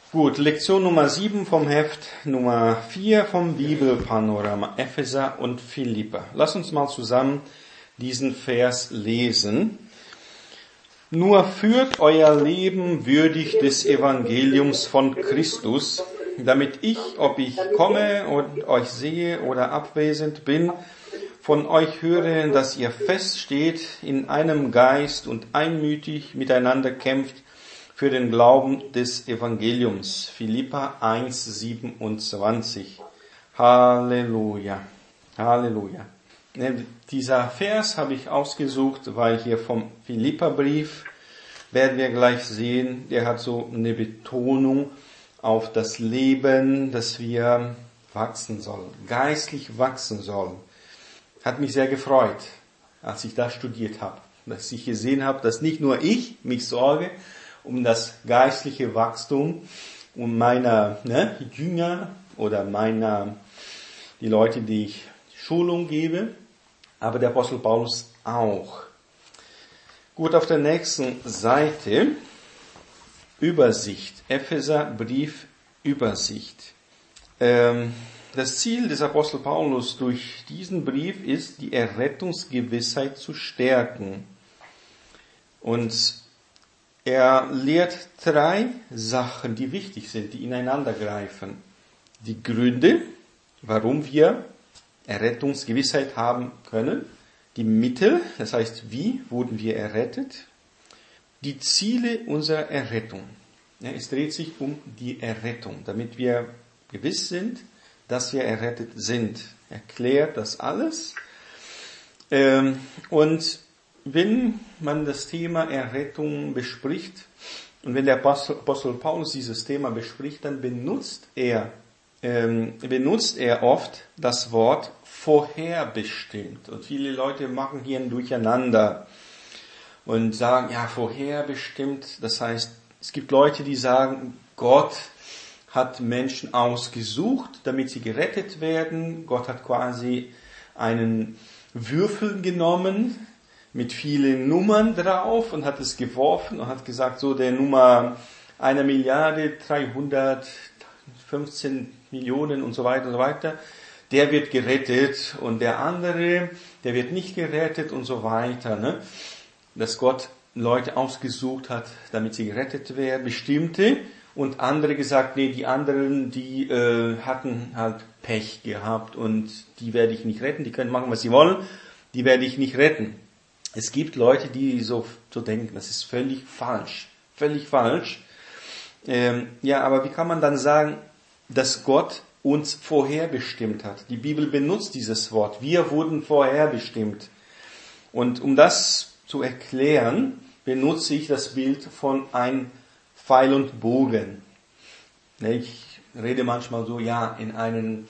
Gut, Lektion Nummer 7 vom Heft Nummer 4 vom Bibelpanorama, Epheser und Philipper. Lass uns mal zusammen diesen Vers lesen. Nur führt euer Leben würdig des Evangeliums von Christus, damit ich, ob ich komme und euch sehe oder abwesend bin, von euch höre, dass ihr feststeht in einem Geist und einmütig miteinander kämpft für den Glauben des Evangeliums. Philipper 1,27. Halleluja. Halleluja. Dieser Vers habe ich ausgesucht, weil hier vom Philipperbrief werden wir gleich sehen, der hat so eine Betonung auf das Leben, dass wir wachsen sollen, geistlich wachsen sollen. Hat mich sehr gefreut, als ich das studiert habe, dass ich gesehen habe, dass nicht nur ich mich sorge um das geistliche Wachstum, um meiner Jünger oder die Leute, die ich Schulung gebe, aber der Apostel Paulus auch. Gut, auf der nächsten Seite Übersicht, Epheserbrief Übersicht. Das Ziel des Apostel Paulus durch diesen Brief ist, die Errettungsgewissheit zu stärken. Und er lehrt 3 Sachen, die wichtig sind, die ineinander greifen. Die Gründe, warum wir Errettungsgewissheit haben können. Die Mittel, das heißt, wie wurden wir errettet. Die Ziele unserer Errettung. Ja, es dreht sich um die Errettung, damit wir gewiss sind, dass wir errettet sind. Erklärt das alles. Und wenn man das Thema Errettung bespricht und wenn der Apostel Paulus dieses Thema bespricht, dann benutzt er oft das Wort vorherbestimmt. Und viele Leute machen hier ein Durcheinander und sagen, ja, vorherbestimmt, das heißt, es gibt Leute, die sagen, Gott hat Menschen ausgesucht, damit sie gerettet werden. Gott hat quasi einen Würfel genommen mit vielen Nummern drauf und hat es geworfen und hat gesagt, so der Nummer 1.315 Millionen und so weiter, der wird gerettet und der andere, der wird nicht gerettet und so weiter. Ne? Dass Gott Leute ausgesucht hat, damit sie gerettet werden, bestimmte, und andere gesagt, nee, die anderen, die hatten halt Pech gehabt und die werde ich nicht retten, die können machen, was sie wollen, die werde ich nicht retten. Es gibt Leute, die so denken, das ist völlig falsch. Ja, aber wie kann man dann sagen, dass Gott uns vorherbestimmt hat? Die Bibel benutzt dieses Wort. Wir wurden vorherbestimmt. Und um das zu erklären, benutze ich das Bild von einem Pfeil und Bogen. Ich rede manchmal so, ja, in den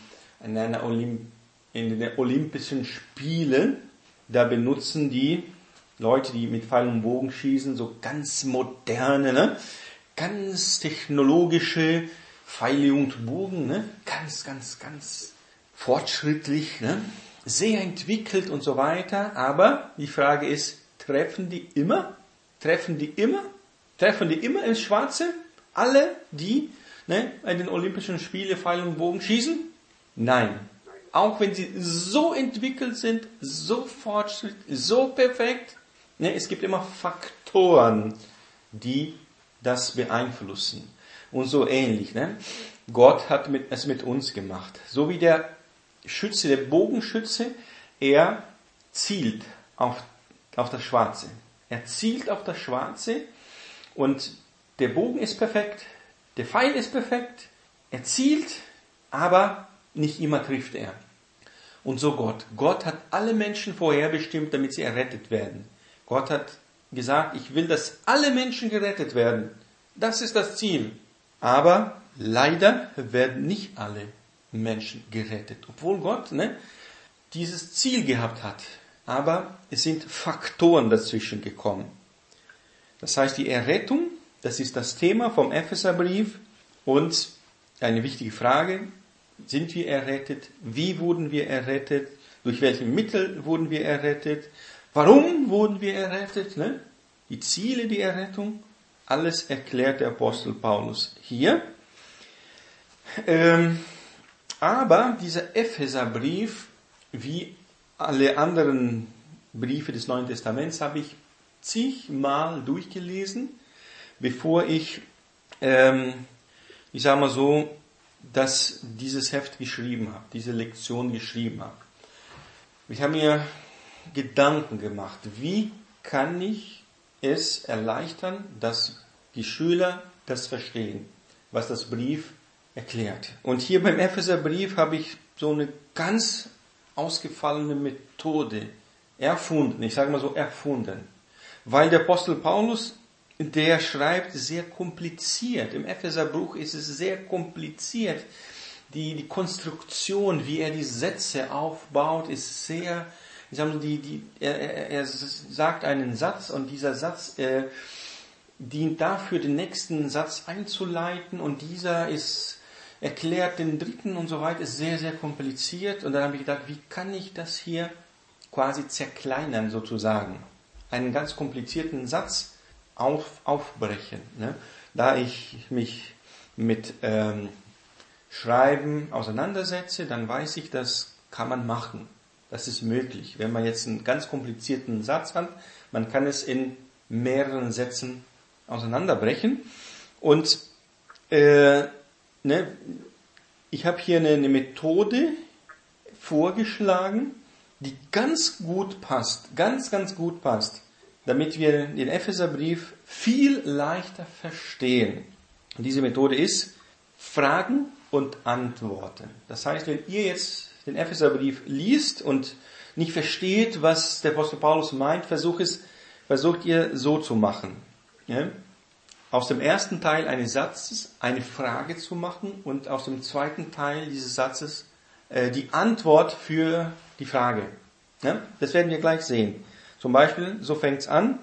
Olympischen Spielen, da benutzen die Leute, die mit Pfeil und Bogen schießen, so ganz moderne, ganz technologische Pfeile und Bogen, ganz fortschrittlich, sehr entwickelt und so weiter. Aber die Frage ist, treffen die immer ins Schwarze? Alle, die bei den Olympischen Spielen Pfeil und Bogen schießen? Nein. Auch wenn sie so entwickelt sind, so fortschrittlich, so perfekt, es gibt immer Faktoren, die das beeinflussen. Und so ähnlich. Gott hat es mit uns gemacht. So wie der Bogenschütze, er zielt auf das Schwarze. Er zielt auf das Schwarze und der Bogen ist perfekt, der Pfeil ist perfekt, er zielt, aber nicht immer trifft er. Und so Gott. Gott hat alle Menschen vorherbestimmt, damit sie errettet werden. Gott hat gesagt, ich will, dass alle Menschen gerettet werden. Das ist das Ziel. Aber leider werden nicht alle Menschen gerettet. Obwohl Gott dieses Ziel gehabt hat. Aber es sind Faktoren dazwischen gekommen. Das heißt, die Errettung, das ist das Thema vom Epheserbrief. Und eine wichtige Frage, sind wir errettet? Wie wurden wir errettet? Durch welche Mittel wurden wir errettet? Warum wurden wir errettet? Die Ziele der Errettung, alles erklärt der Apostel Paulus hier. Aber dieser Epheserbrief, wie alle anderen Briefe des Neuen Testaments, habe ich zigmal durchgelesen, bevor ich sage mal so, dass dieses Heft geschrieben habe, diese Lektion geschrieben habe. Ich habe mir Gedanken gemacht, wie kann ich es erleichtern, dass die Schüler das verstehen, was das Brief erklärt. Und hier beim Epheserbrief habe ich so eine ganz ausgefallene Methode erfunden, ich sage mal so erfunden, weil der Apostel Paulus, der schreibt sehr kompliziert. Im Epheserbuch ist es sehr kompliziert. Die Konstruktion, wie er die Sätze aufbaut, ist sehr, er sagt einen Satz und dieser Satz dient dafür, den nächsten Satz einzuleiten und dieser erklärt den dritten und so weiter, ist sehr, sehr kompliziert. Und dann habe ich gedacht, wie kann ich das hier quasi zerkleinern sozusagen? Einen ganz komplizierten Satz aufbrechen. Ne? Da ich mich mit Schreiben auseinandersetze, dann weiß ich, das kann man machen. Das ist möglich. Wenn man jetzt einen ganz komplizierten Satz hat, man kann es in mehreren Sätzen auseinanderbrechen. Und ich habe hier eine Methode vorgeschlagen, die ganz gut passt, ganz, ganz gut passt, damit wir den Epheserbrief viel leichter verstehen. Und diese Methode ist Fragen und Antworten. Das heißt, wenn ihr jetzt den Epheserbrief liest und nicht versteht, was der Apostel Paulus meint, versucht ihr so zu machen. Ja? Aus dem ersten Teil eines Satzes eine Frage zu machen und aus dem zweiten Teil dieses Satzes die Antwort für die Frage. Ja? Das werden wir gleich sehen. Zum Beispiel, so fängt's an.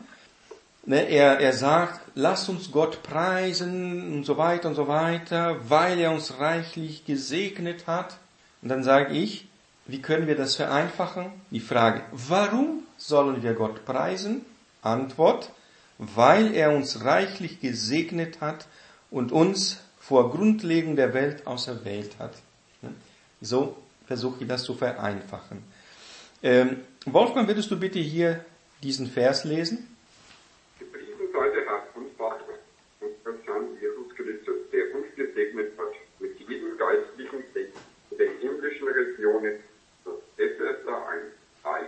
Er sagt, lasst uns Gott preisen und so weiter, weil er uns reichlich gesegnet hat. Und dann sage ich, wie können wir das vereinfachen? Die Frage, warum sollen wir Gott preisen? Antwort, weil er uns reichlich gesegnet hat und uns vor Grundlegung der Welt auserwählt hat. So versuche ich das zu vereinfachen. Wolfgang, würdest du bitte hier diesen Vers lesen? Gepriesen sei der Herr und Vater unseres Herrn Jesus Christus, der uns gesegnet hat mit jedem geistlichen Segen in den himmlischen Regionen. Epheser 1,3.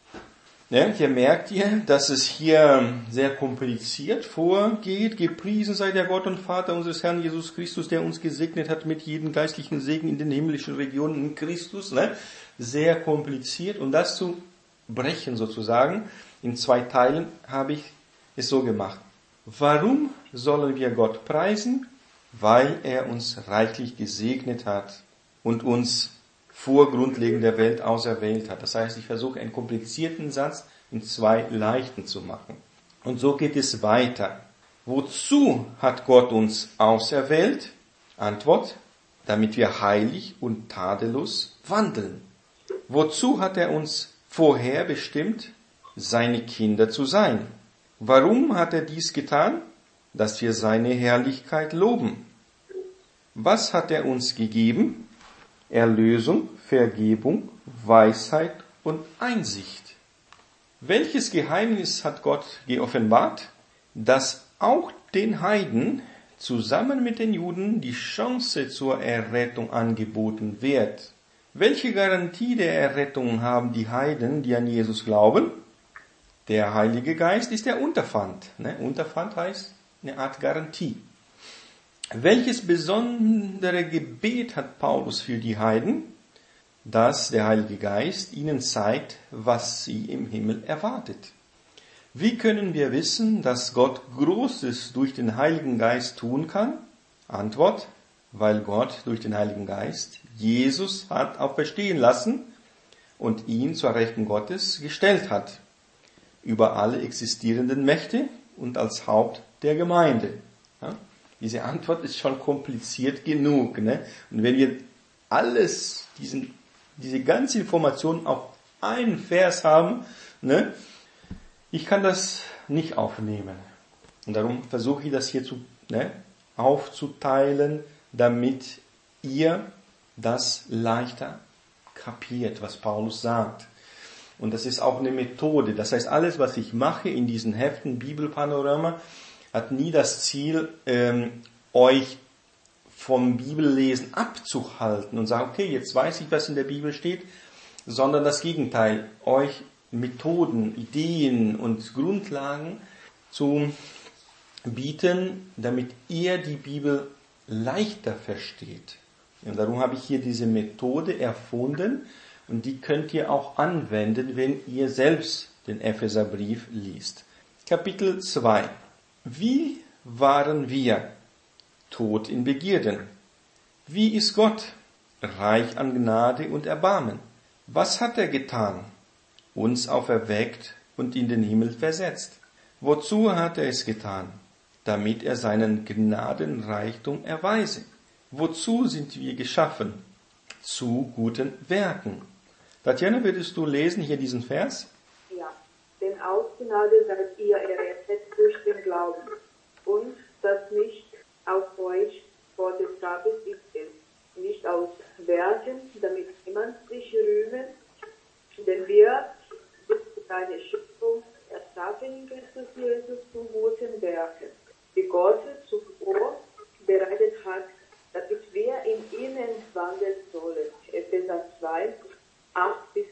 Ja, hier merkt ihr, dass es hier sehr kompliziert vorgeht. Gepriesen sei der Gott und Vater unseres Herrn Jesus Christus, der uns gesegnet hat mit jedem geistlichen Segen in den himmlischen Regionen in Christus. Ne? Sehr kompliziert. Um das zu brechen sozusagen, in 2 Teilen habe ich es so gemacht. Warum sollen wir Gott preisen? Weil er uns reichlich gesegnet hat und uns vor Grundlegung der Welt auserwählt hat. Das heißt, ich versuche einen komplizierten Satz in 2 leichten zu machen. Und so geht es weiter. Wozu hat Gott uns auserwählt? Antwort, damit wir heilig und tadellos wandeln. Wozu hat er uns vorher bestimmt, seine Kinder zu sein? Warum hat er dies getan? Dass wir seine Herrlichkeit loben. Was hat er uns gegeben? Erlösung, Vergebung, Weisheit und Einsicht. Welches Geheimnis hat Gott geoffenbart? Dass auch den Heiden zusammen mit den Juden die Chance zur Errettung angeboten wird. Welche Garantie der Errettung haben die Heiden, die an Jesus glauben? Der Heilige Geist ist der Unterpfand. Unterpfand heißt eine Art Garantie. Welches besondere Gebet hat Paulus für die Heiden? Dass der Heilige Geist ihnen zeigt, was sie im Himmel erwartet. Wie können wir wissen, dass Gott Großes durch den Heiligen Geist tun kann? Antwort, weil Gott durch den Heiligen Geist Jesus hat auferstehen lassen und ihn zur Rechten Gottes gestellt hat, über alle existierenden Mächte und als Haupt der Gemeinde. Ja? Diese Antwort ist schon kompliziert genug. Ne? Und wenn wir alles, diese ganze Information auf einen Vers haben, ne? Ich kann das nicht aufnehmen. Und darum versuche ich das hier aufzuteilen, damit ihr das leichter kapiert, was Paulus sagt. Und das ist auch eine Methode. Das heißt, alles, was ich mache in diesen Heften, Bibelpanorama, hat nie das Ziel, euch vom Bibellesen abzuhalten und sagen, okay, jetzt weiß ich, was in der Bibel steht, sondern das Gegenteil, euch Methoden, Ideen und Grundlagen zu bieten, damit ihr die Bibel leichter versteht. Und darum habe ich hier diese Methode erfunden und die könnt ihr auch anwenden, wenn ihr selbst den Epheserbrief liest. Kapitel 2. Wie waren wir? Tot in Begierden. Wie ist Gott? Reich an Gnade und Erbarmen. Was hat er getan? Uns auferweckt und in den Himmel versetzt. Wozu hat er es getan? Damit er seinen Gnadenreichtum erweise. Wozu sind wir geschaffen? Zu guten Werken. Tatjana, würdest du lesen hier diesen Vers? Ja, denn aus Gnade seid ihr errettet durch den Glauben. Und das nicht aus euch vor des Tages ist es, nicht aus Werken, damit niemand sich rühme, denn wir sind seine Schöpfung erschaffen in Christus Jesus zu guten Werken, die Gott zuvor bereitet hat, damit wir in ihnen wandeln sollen. Epheser 2, 8 bis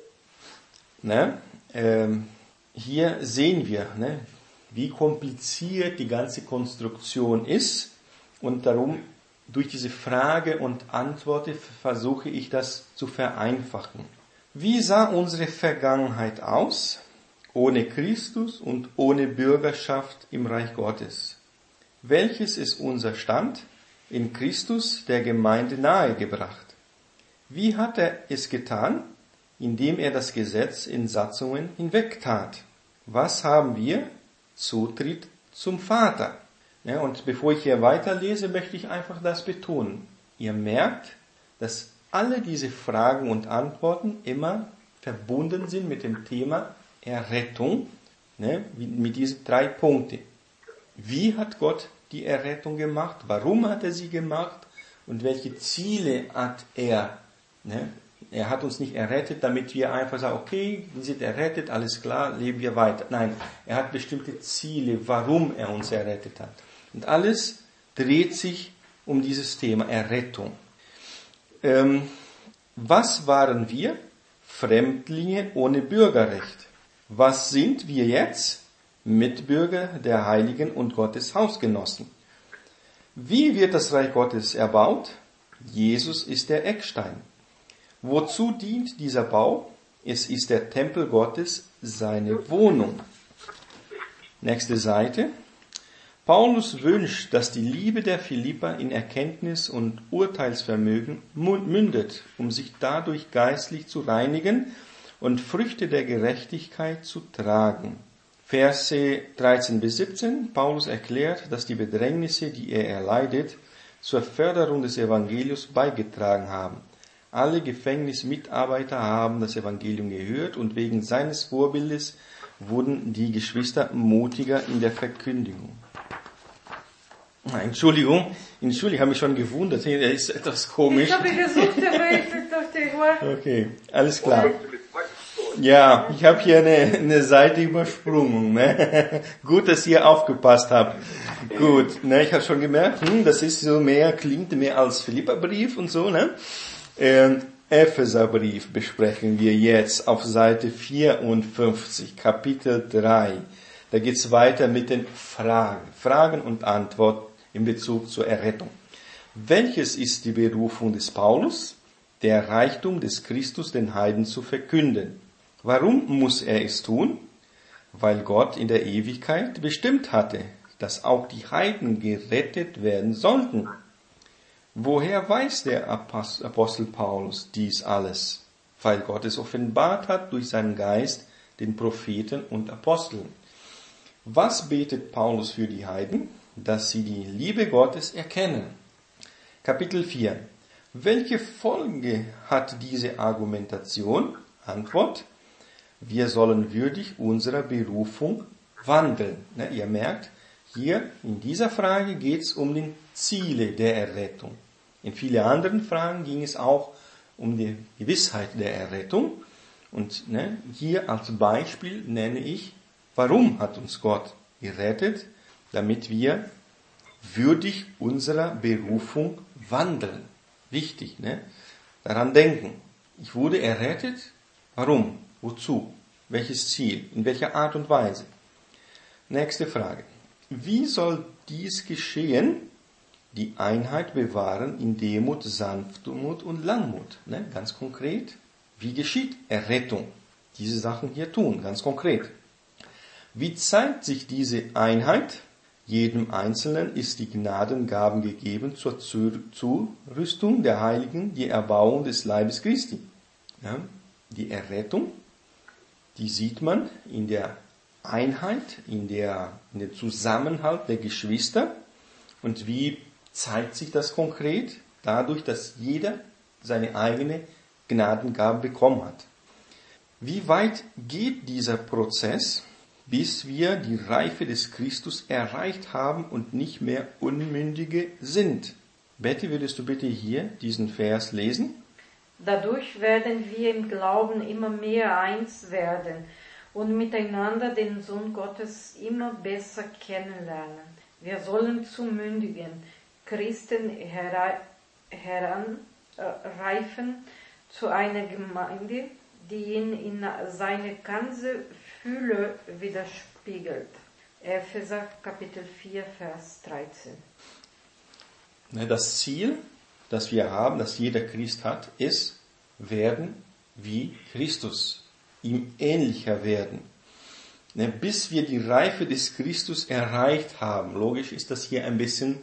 10. Hier sehen wir, wie kompliziert die ganze Konstruktion ist, und darum durch diese Frage und Antwort versuche ich das zu vereinfachen. Wie sah unsere Vergangenheit aus, ohne Christus und ohne Bürgerschaft im Reich Gottes? Welches ist unser Stand in Christus der Gemeinde nahegebracht? Wie hat er es getan, indem er das Gesetz in Satzungen hinwegtat? Was haben wir? Zutritt zum Vater. Ja, und bevor ich hier weiterlese, möchte ich einfach das betonen. Ihr merkt, dass alle diese Fragen und Antworten immer verbunden sind mit dem Thema Errettung, mit diesen 3 Punkten. Wie hat Gott die Errettung gemacht? Warum hat er sie gemacht? Und welche Ziele hat er? Er hat uns nicht errettet, damit wir einfach sagen, okay, wir sind errettet, alles klar, leben wir weiter. Nein, er hat bestimmte Ziele, warum er uns errettet hat. Und alles dreht sich um dieses Thema Errettung. Was waren wir? Fremdlinge ohne Bürgerrecht. Was sind wir jetzt? Mitbürger der Heiligen und Gottes Hausgenossen. Wie wird das Reich Gottes erbaut? Jesus ist der Eckstein. Wozu dient dieser Bau? Es ist der Tempel Gottes, seine Wohnung. Nächste Seite. Paulus wünscht, dass die Liebe der Philipper in Erkenntnis und Urteilsvermögen mündet, um sich dadurch geistlich zu reinigen und Früchte der Gerechtigkeit zu tragen. Verse 13 bis 17. Paulus erklärt, dass die Bedrängnisse, die er erleidet, zur Förderung des Evangeliums beigetragen haben. Alle Gefängnismitarbeiter haben das Evangelium gehört und wegen seines Vorbildes wurden die Geschwister mutiger in der Verkündigung. Entschuldigung, ich habe mich schon gewundert, der ist etwas komisch. Ich habe gesucht, aber ich dachte, ich war... Okay, alles klar. Ja, ich habe hier eine Seite übersprungen. Gut, dass ihr aufgepasst habt. Gut, ich habe schon gemerkt, das ist so klingt mehr als Philipperbrief und so. Epheserbrief besprechen wir jetzt auf Seite 54, Kapitel 3. Da geht's weiter mit den Fragen und Antworten in Bezug zur Errettung. Welches ist die Berufung des Paulus? Der Reichtum des Christus den Heiden zu verkünden. Warum muss er es tun? Weil Gott in der Ewigkeit bestimmt hatte, dass auch die Heiden gerettet werden sollten. Woher weiß der Apostel Paulus dies alles? Weil Gott es offenbart hat durch seinen Geist den Propheten und Aposteln. Was betet Paulus für die Heiden? Dass sie die Liebe Gottes erkennen. Kapitel 4. Welche Folge hat diese Argumentation? Antwort: Wir sollen würdig unserer Berufung wandeln. Ihr merkt, hier in dieser Frage geht es um die Ziele der Errettung. In vielen anderen Fragen ging es auch um die Gewissheit der Errettung. Und hier als Beispiel nenne ich, warum hat uns Gott gerettet? Damit wir würdig unserer Berufung wandeln. Wichtig, daran denken. Ich wurde errettet. Warum? Wozu? Welches Ziel? In welcher Art und Weise? Nächste Frage. Wie soll dies geschehen? Die Einheit bewahren in Demut, Sanftmut und Langmut. Ganz konkret. Wie geschieht Errettung? Diese Sachen hier tun, ganz konkret. Wie zeigt sich diese Einheit? Jedem Einzelnen ist die Gnadengaben gegeben zur Zurüstung der Heiligen, die Erbauung des Leibes Christi. Ja, die Errettung, die sieht man in der Einheit, in dem Zusammenhalt der Geschwister. Und wie zeigt sich das konkret? Dadurch, dass jeder seine eigene Gnadengabe bekommen hat. Wie weit geht dieser Prozess, bis wir die Reife des Christus erreicht haben und nicht mehr Unmündige sind? Betty, würdest du bitte hier diesen Vers lesen? Dadurch werden wir im Glauben immer mehr eins werden und miteinander den Sohn Gottes immer besser kennenlernen. Wir sollen zu mündigen Christen heranreifen, zu einer Gemeinde, die ihn in seine ganze Fülle widerspiegelt. Epheser Kapitel 4, Vers 13. Das Ziel, das wir haben, das jeder Christ hat, ist, werden wie Christus, ihm ähnlicher werden. Bis wir die Reife des Christus erreicht haben. Logisch ist das hier ein bisschen,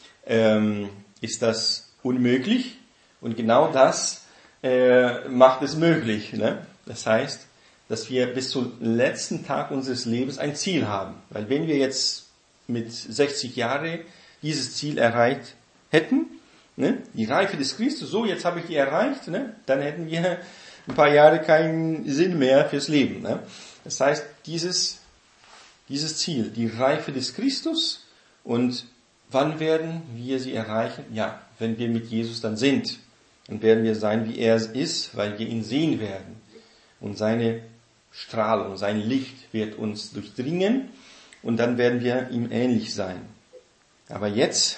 ist das unmöglich. Und genau das macht es möglich. Das heißt, dass wir bis zum letzten Tag unseres Lebens ein Ziel haben. Weil wenn wir jetzt mit 60 Jahren dieses Ziel erreicht hätten, die Reife des Christus, so jetzt habe ich die erreicht, dann hätten wir ein paar Jahre keinen Sinn mehr fürs Leben. Das heißt, dieses Ziel, die Reife des Christus, und wann werden wir sie erreichen? Ja, wenn wir mit Jesus dann sind. Dann werden wir sein, wie er ist, weil wir ihn sehen werden. Und seine Strahlung, sein Licht wird uns durchdringen und dann werden wir ihm ähnlich sein. Aber jetzt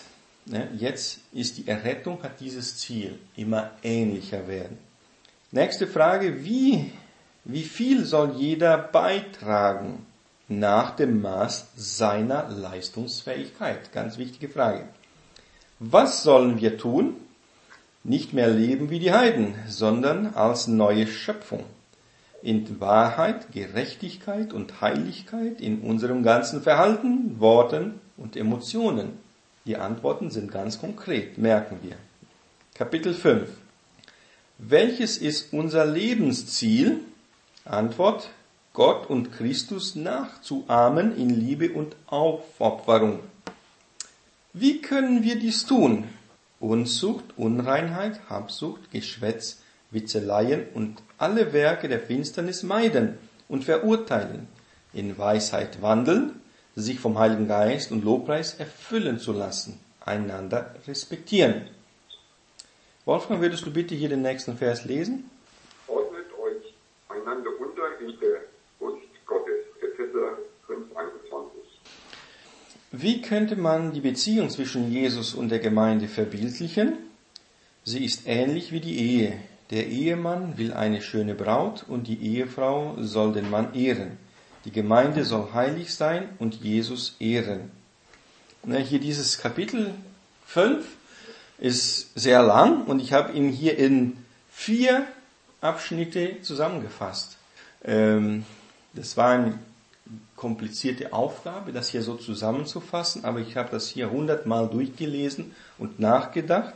ist die Errettung, hat dieses Ziel, immer ähnlicher werden. Nächste Frage, wie viel soll jeder beitragen nach dem Maß seiner Leistungsfähigkeit? Ganz wichtige Frage. Was sollen wir tun? Nicht mehr leben wie die Heiden, sondern als neue Schöpfung. In Wahrheit, Gerechtigkeit und Heiligkeit in unserem ganzen Verhalten, Worten und Emotionen. Die Antworten sind ganz konkret, merken wir. Kapitel 5. Welches ist unser Lebensziel? Antwort, Gott und Christus nachzuahmen in Liebe und Aufopferung. Wie können wir dies tun? Unzucht, Unreinheit, Habsucht, Geschwätz, Witzeleien und alle Werke der Finsternis meiden und verurteilen, in Weisheit wandeln, sich vom Heiligen Geist und Lobpreis erfüllen zu lassen, einander respektieren. Wolfgang, würdest du bitte hier den nächsten Vers lesen? Ordnet euch einander unter in der Furcht Gottes. Epheser 5,21. Wie könnte man die Beziehung zwischen Jesus und der Gemeinde verbildlichen? Sie ist ähnlich wie die Ehe. Der Ehemann will eine schöne Braut und die Ehefrau soll den Mann ehren. Die Gemeinde soll heilig sein und Jesus ehren. Hier dieses Kapitel 5 ist sehr lang und ich habe ihn hier in 4 Abschnitte zusammengefasst. Das war eine komplizierte Aufgabe, das hier so zusammenzufassen, aber ich habe das hier 100-mal durchgelesen und nachgedacht.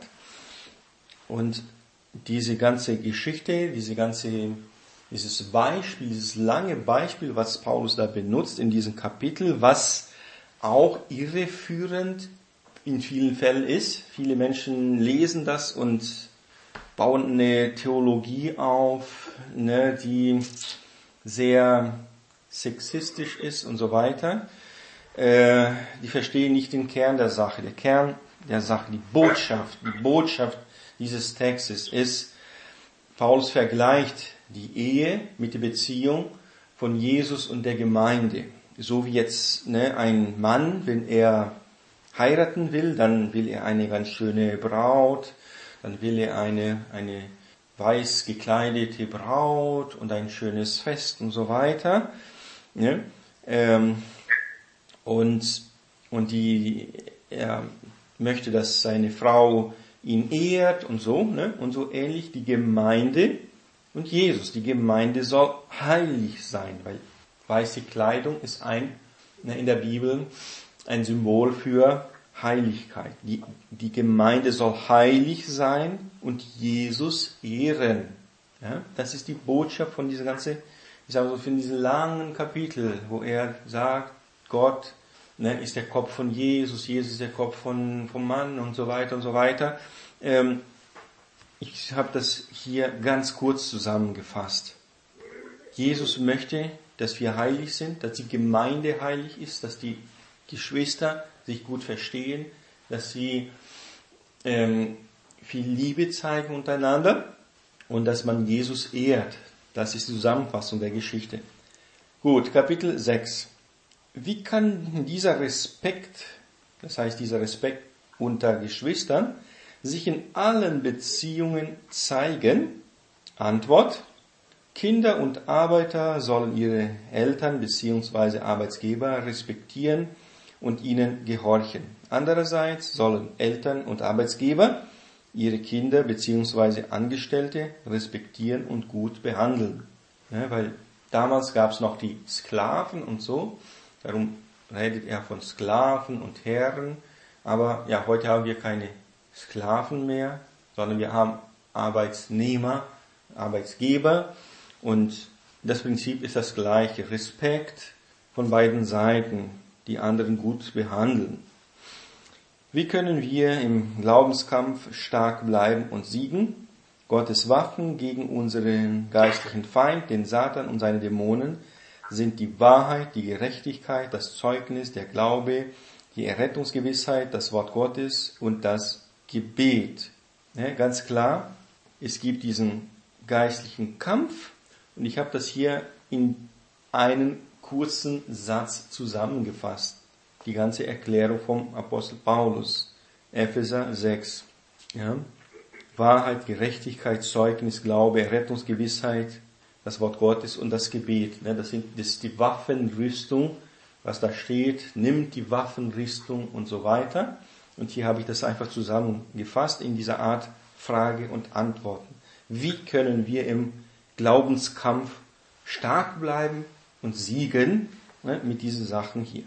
Und diese ganze Geschichte, dieses Beispiel, dieses lange Beispiel, was Paulus da benutzt in diesem Kapitel, was auch irreführend in vielen Fällen ist. Viele Menschen lesen das und bauen eine Theologie auf, die sehr sexistisch ist und so weiter. Die verstehen nicht den Kern der Sache. Der Kern der Sache, die Botschaft dieses Textes ist, Paulus vergleicht die Ehe mit der Beziehung von Jesus und der Gemeinde. So wie jetzt ein Mann, wenn er heiraten will, dann will er eine ganz schöne Braut, dann will er eine weiß gekleidete Braut und ein schönes Fest und so weiter. Ne? Und er möchte, dass seine Frau ihn ehrt und so, ne? Und so ähnlich die Gemeinde und Jesus. Die Gemeinde soll heilig sein, weil weiße Kleidung ist in der Bibel ein Symbol für Heiligkeit. Die Gemeinde soll heilig sein und Jesus ehren. Ja? Das ist die Botschaft von dieser ganzen, von diesem langen Kapitel, wo er sagt, Gott ist der Kopf von Jesus ist der Kopf vom Mann und so weiter und so weiter. Ich habe das hier ganz kurz zusammengefasst. Jesus möchte, dass wir heilig sind, dass die Gemeinde heilig ist, dass die Geschwister sich gut verstehen, dass sie viel Liebe zeigen untereinander und dass man Jesus ehrt. Das ist die Zusammenfassung der Geschichte. Gut, Kapitel 6. Wie kann dieser Respekt, das heißt dieser Respekt unter Geschwistern, sich in allen Beziehungen zeigen? Antwort: Kinder und Arbeiter sollen ihre Eltern bzw. Arbeitgeber respektieren und ihnen gehorchen. Andererseits sollen Eltern und Arbeitgeber ihre Kinder bzw. Angestellte respektieren und gut behandeln. Ja, weil damals gab es noch die Sklaven und so. Darum redet er von Sklaven und Herren. Aber ja, heute haben wir keine Sklaven mehr, sondern wir haben Arbeitnehmer, Arbeitgeber. Und das Prinzip ist das gleiche. Respekt von beiden Seiten, die anderen gut behandeln. Wie können wir im Glaubenskampf stark bleiben und siegen? Gottes Waffen gegen unseren geistlichen Feind, den Satan und seine Dämonen, sind die Wahrheit, die Gerechtigkeit, das Zeugnis, der Glaube, die Errettungsgewissheit, das Wort Gottes und das Gebet. Ja, ganz klar, es gibt diesen geistlichen Kampf und ich habe das hier in einen kurzen Satz zusammengefasst. Die ganze Erklärung vom Apostel Paulus. Epheser 6. Ja. Wahrheit, Gerechtigkeit, Zeugnis, Glaube, Errettungsgewissheit, das Wort Gottes und das Gebet. Das ist die Waffenrüstung, was da steht. Nimmt die Waffenrüstung und so weiter. Und hier habe ich das einfach zusammengefasst in dieser Art Frage und Antworten. Wie können wir im Glaubenskampf stark bleiben und siegen mit diesen Sachen hier?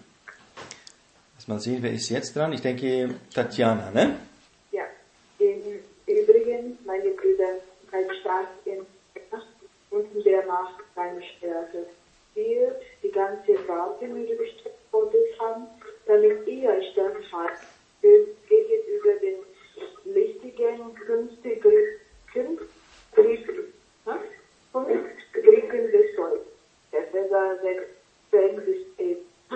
Lass mal sehen, wer ist jetzt dran? Ich denke Tatjana, ne? Ja, im Übrigen, meine Brüder, seid stark in Macht und in der Macht seiner Stärke. Ihr die ganze Waffenrüstung Gottes haben, damit ihr stark habt gegenüber den lichtigen und künftigen Griffen des Teufels. Epheser 6, 10 bis 11.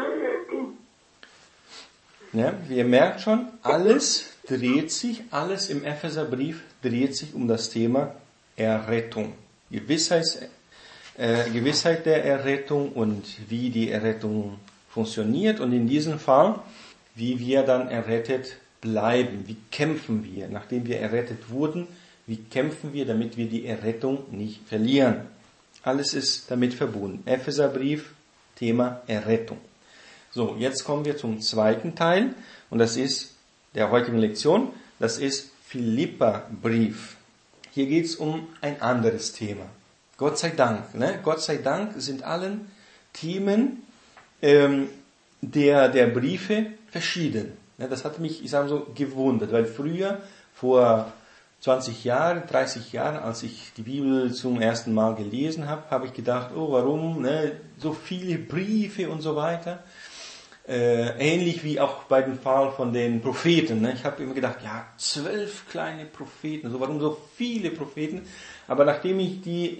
Ja, ihr merkt schon, alles im Epheserbrief dreht sich um das Thema Errettung. Gewissheit der Errettung und wie die Errettung funktioniert und in diesem Fall, wie wir dann errettet bleiben. Wie kämpfen wir, nachdem wir errettet wurden, wie kämpfen wir, damit wir die Errettung nicht verlieren. Alles ist damit verbunden. Epheserbrief, Thema Errettung. So, jetzt kommen wir zum zweiten Teil und das ist der heutigen Lektion, das ist Philipperbrief. Hier geht es um ein anderes Thema. Gott sei Dank, Gott sei Dank sind allen Themen der Briefe verschieden. Das hat mich, gewundert, weil früher, vor 20 Jahren, 30 Jahren, als ich die Bibel zum ersten Mal gelesen habe, habe ich gedacht, warum so viele Briefe und so weiter. Ähnlich wie auch bei dem Fall von den Propheten. Ich habe immer gedacht, 12 kleine Propheten, warum so viele Propheten? Aber nachdem ich die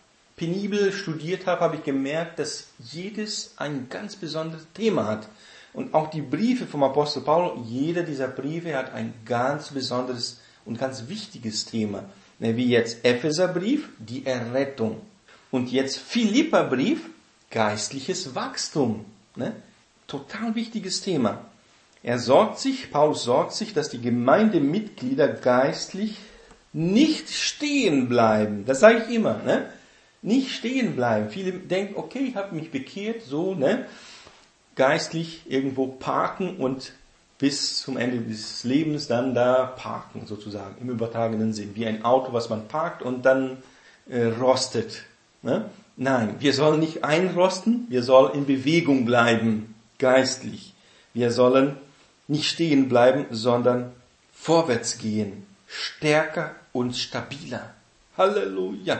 penibel studiert habe, habe ich gemerkt, dass jedes ein ganz besonderes Thema hat. Und auch die Briefe vom Apostel Paulus, jeder dieser Briefe hat ein ganz besonderes und ganz wichtiges Thema. Wie jetzt Epheserbrief, die Errettung. Und jetzt Philipperbrief, geistliches Wachstum. Total wichtiges Thema. Paulus sorgt sich, dass die Gemeindemitglieder geistlich nicht stehen bleiben. Das sage ich immer, Nicht stehen bleiben. Viele denken, okay, ich habe mich bekehrt, so, geistlich irgendwo parken und bis zum Ende des Lebens dann da parken, sozusagen, im übertragenen Sinn. Wie ein Auto, was man parkt und dann rostet. Nein, wir sollen nicht einrosten, wir sollen in Bewegung bleiben, geistlich. Wir sollen nicht stehen bleiben, sondern vorwärts gehen, stärker und stabiler. Halleluja.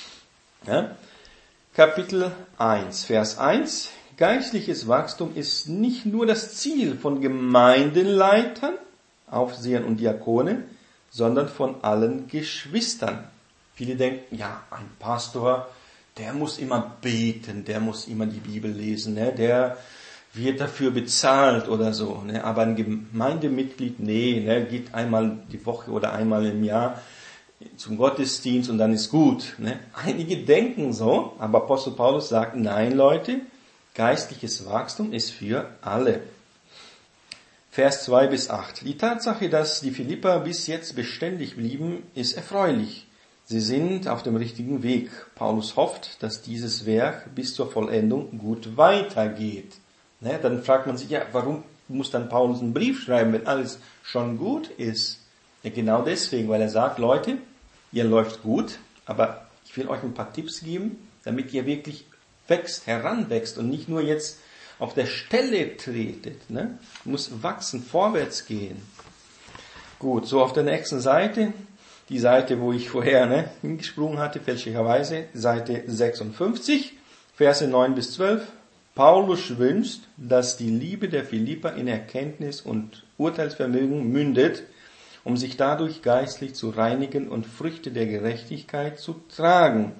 Kapitel 1, Vers 1. Geistliches Wachstum ist nicht nur das Ziel von Gemeindeleitern, Aufsehern und Diakonen, sondern von allen Geschwistern. Viele denken, ja, ein Pastor, der muss immer beten, der muss immer die Bibel lesen, der wird dafür bezahlt oder so. Aber ein Gemeindemitglied, geht einmal die Woche oder einmal im Jahr zum Gottesdienst und dann ist gut. Einige denken so, aber Apostel Paulus sagt, nein Leute, geistliches Wachstum ist für alle. Vers 2 bis 8. Die Tatsache, dass die Philipper bis jetzt beständig blieben, ist erfreulich. Sie sind auf dem richtigen Weg. Paulus hofft, dass dieses Werk bis zur Vollendung gut weitergeht. Dann fragt man sich, warum muss dann Paulus einen Brief schreiben, wenn alles schon gut ist? Ja, genau deswegen, weil er sagt, Leute, ihr läuft gut, aber ich will euch ein paar Tipps geben, damit ihr wirklich wächst, heranwächst und nicht nur jetzt auf der Stelle tretet. Muss wachsen, vorwärts gehen. Gut, so auf der nächsten Seite, die Seite, wo ich vorher hingesprungen hatte, fälschlicherweise, Seite 56, Verse 9 bis 12. Paulus wünscht, dass die Liebe der Philipper in Erkenntnis und Urteilsvermögen mündet, um sich dadurch geistlich zu reinigen und Früchte der Gerechtigkeit zu tragen.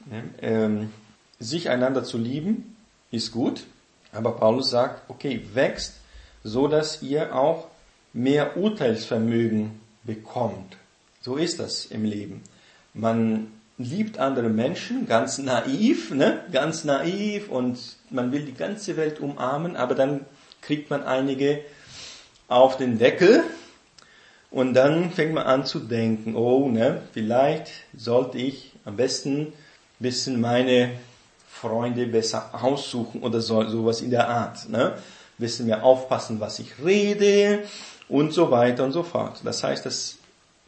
Sich einander zu lieben ist gut, aber Paulus sagt, okay, wächst, so dass ihr auch mehr Urteilsvermögen bekommt. So ist das im Leben. Man liebt andere Menschen, ganz naiv, ganz naiv und man will die ganze Welt umarmen, aber dann kriegt man einige auf den Deckel und dann fängt man an zu denken, vielleicht sollte ich am besten ein bisschen meine Freunde besser aussuchen oder sowas in der Art, Ein bisschen mehr aufpassen, was ich rede und so weiter und so fort. Das heißt, dass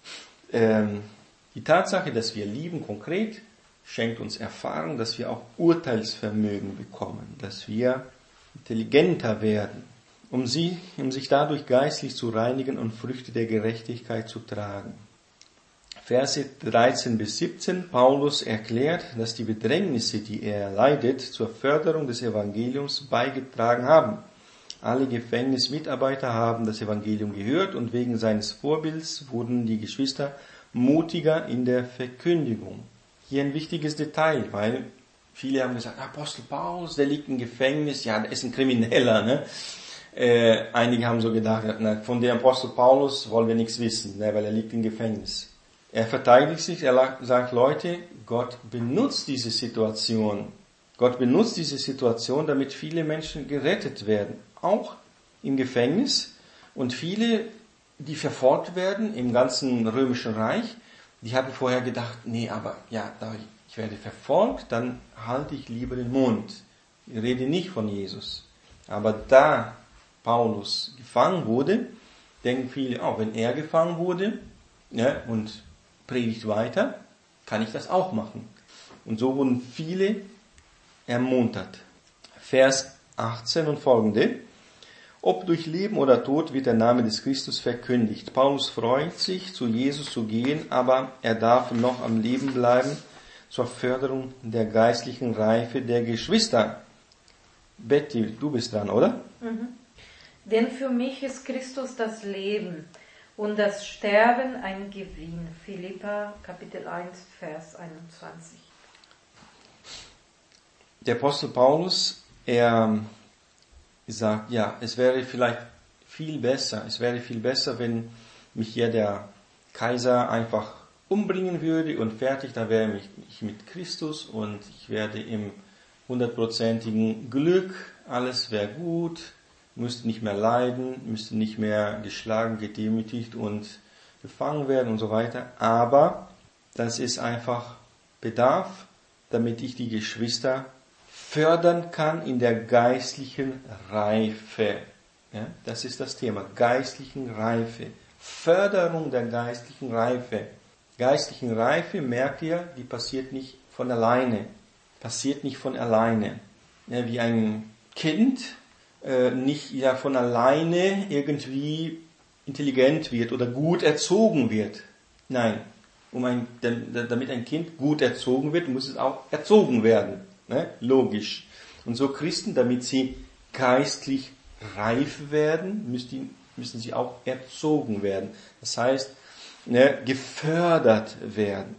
die Tatsache, dass wir lieben konkret, schenkt uns Erfahrung, dass wir auch Urteilsvermögen bekommen, dass wir intelligenter werden, um sich dadurch geistlich zu reinigen und Früchte der Gerechtigkeit zu tragen. Verse 13 bis 17, Paulus erklärt, dass die Bedrängnisse, die er leidet, zur Förderung des Evangeliums beigetragen haben. Alle Gefängnismitarbeiter haben das Evangelium gehört und wegen seines Vorbilds wurden die Geschwister mutiger in der Verkündigung. Hier ein wichtiges Detail, weil viele haben gesagt, Apostel Paulus, der liegt im Gefängnis, der ist ein Krimineller. Einige haben so gedacht, von dem Apostel Paulus wollen wir nichts wissen, weil er liegt im Gefängnis. Er verteidigt sich, er sagt, Leute, Gott benutzt diese Situation. Gott benutzt diese Situation, damit viele Menschen gerettet werden, auch im Gefängnis. Und viele, die verfolgt werden im ganzen Römischen Reich, die hatten vorher gedacht, da ich werde verfolgt, dann halte ich lieber den Mund. Ich rede nicht von Jesus. Aber da Paulus gefangen wurde, denken viele, wenn er gefangen wurde, und predigt weiter, kann ich das auch machen. Und so wurden viele ermuntert. Vers 18 und folgende. Ob durch Leben oder Tod wird der Name des Christus verkündigt. Paulus freut sich, zu Jesus zu gehen, aber er darf noch am Leben bleiben zur Förderung der geistlichen Reife der Geschwister. Betty, du bist dran, oder? Mhm. Denn für mich ist Christus das Leben und das Sterben ein Gewinn. Philipper, Kapitel 1, Vers 21. Der Apostel Paulus, er gesagt, ja, es wäre viel besser, wenn mich hier der Kaiser einfach umbringen würde und fertig, da wäre ich mit Christus und ich werde im 100%igen Glück, alles wäre gut, müsste nicht mehr leiden, müsste nicht mehr geschlagen, gedemütigt und gefangen werden und so weiter. Aber das ist einfach Bedarf, damit ich die Geschwister fördern kann in der geistlichen Reife. Ja, das ist das Thema, geistlichen Reife. Förderung der geistlichen Reife. Geistlichen Reife, merkt ihr, die passiert nicht von alleine. Ja, wie ein Kind nicht von alleine irgendwie intelligent wird oder gut erzogen wird. Nein, damit ein Kind gut erzogen wird, muss es auch erzogen werden. Ne? Logisch. Und so Christen, damit sie geistlich reif werden, müssen sie auch erzogen werden. Das heißt, gefördert werden.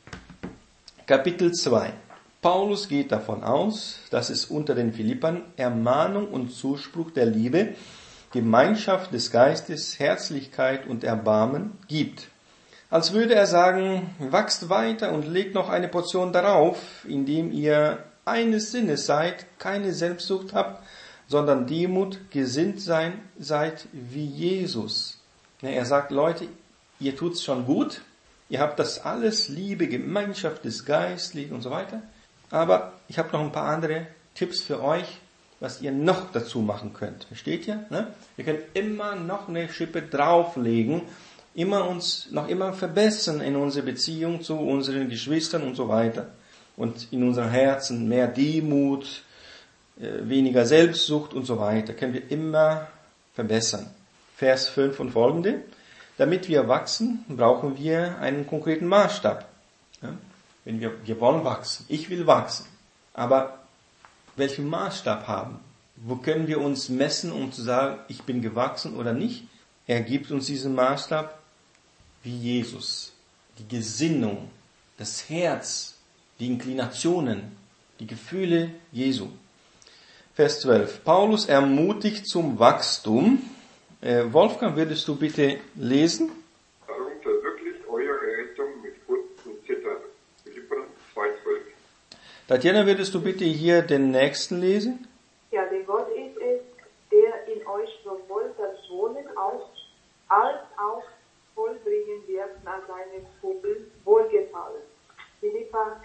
Kapitel 2. Paulus geht davon aus, dass es unter den Philippern Ermahnung und Zuspruch der Liebe, Gemeinschaft des Geistes, Herzlichkeit und Erbarmen gibt. Als würde er sagen, wachst weiter und legt noch eine Portion darauf, indem ihr eines Sinnes seid, keine Selbstsucht habt, sondern Demut, gesinnt seid wie Jesus. Er sagt, Leute, ihr tut's schon gut, ihr habt das alles, Liebe, Gemeinschaft des Geistes und so weiter, aber ich habe noch ein paar andere Tipps für euch, was ihr noch dazu machen könnt. Versteht ihr? Ne? Wir können immer noch eine Schippe drauflegen, uns noch immer verbessern in unserer Beziehung zu unseren Geschwistern und so weiter. Und in unserem Herzen mehr Demut, weniger Selbstsucht und so weiter. Können wir immer verbessern. Vers 5 und folgende. Damit wir wachsen, brauchen wir einen konkreten Maßstab. Ja? Wenn wir wollen wachsen. Ich will wachsen. Aber welchen Maßstab haben? Wo können wir uns messen, um zu sagen, ich bin gewachsen oder nicht? Er gibt uns diesen Maßstab wie Jesus. Die Gesinnung, das Herz, die Inklinationen, die Gefühle Jesu. Vers 12. Paulus ermutigt zum Wachstum. Wolfgang, würdest du bitte lesen? Darum verwirklicht eure Rettung mit Furcht und Zittern. Philipper 2,12. Tatjana, würdest du bitte hier den nächsten lesen? Ja, denn Gott ist es, der in euch sowohl das Wohnen als auch Vollbringen wird nach seinem Wohlgefallen. Philipper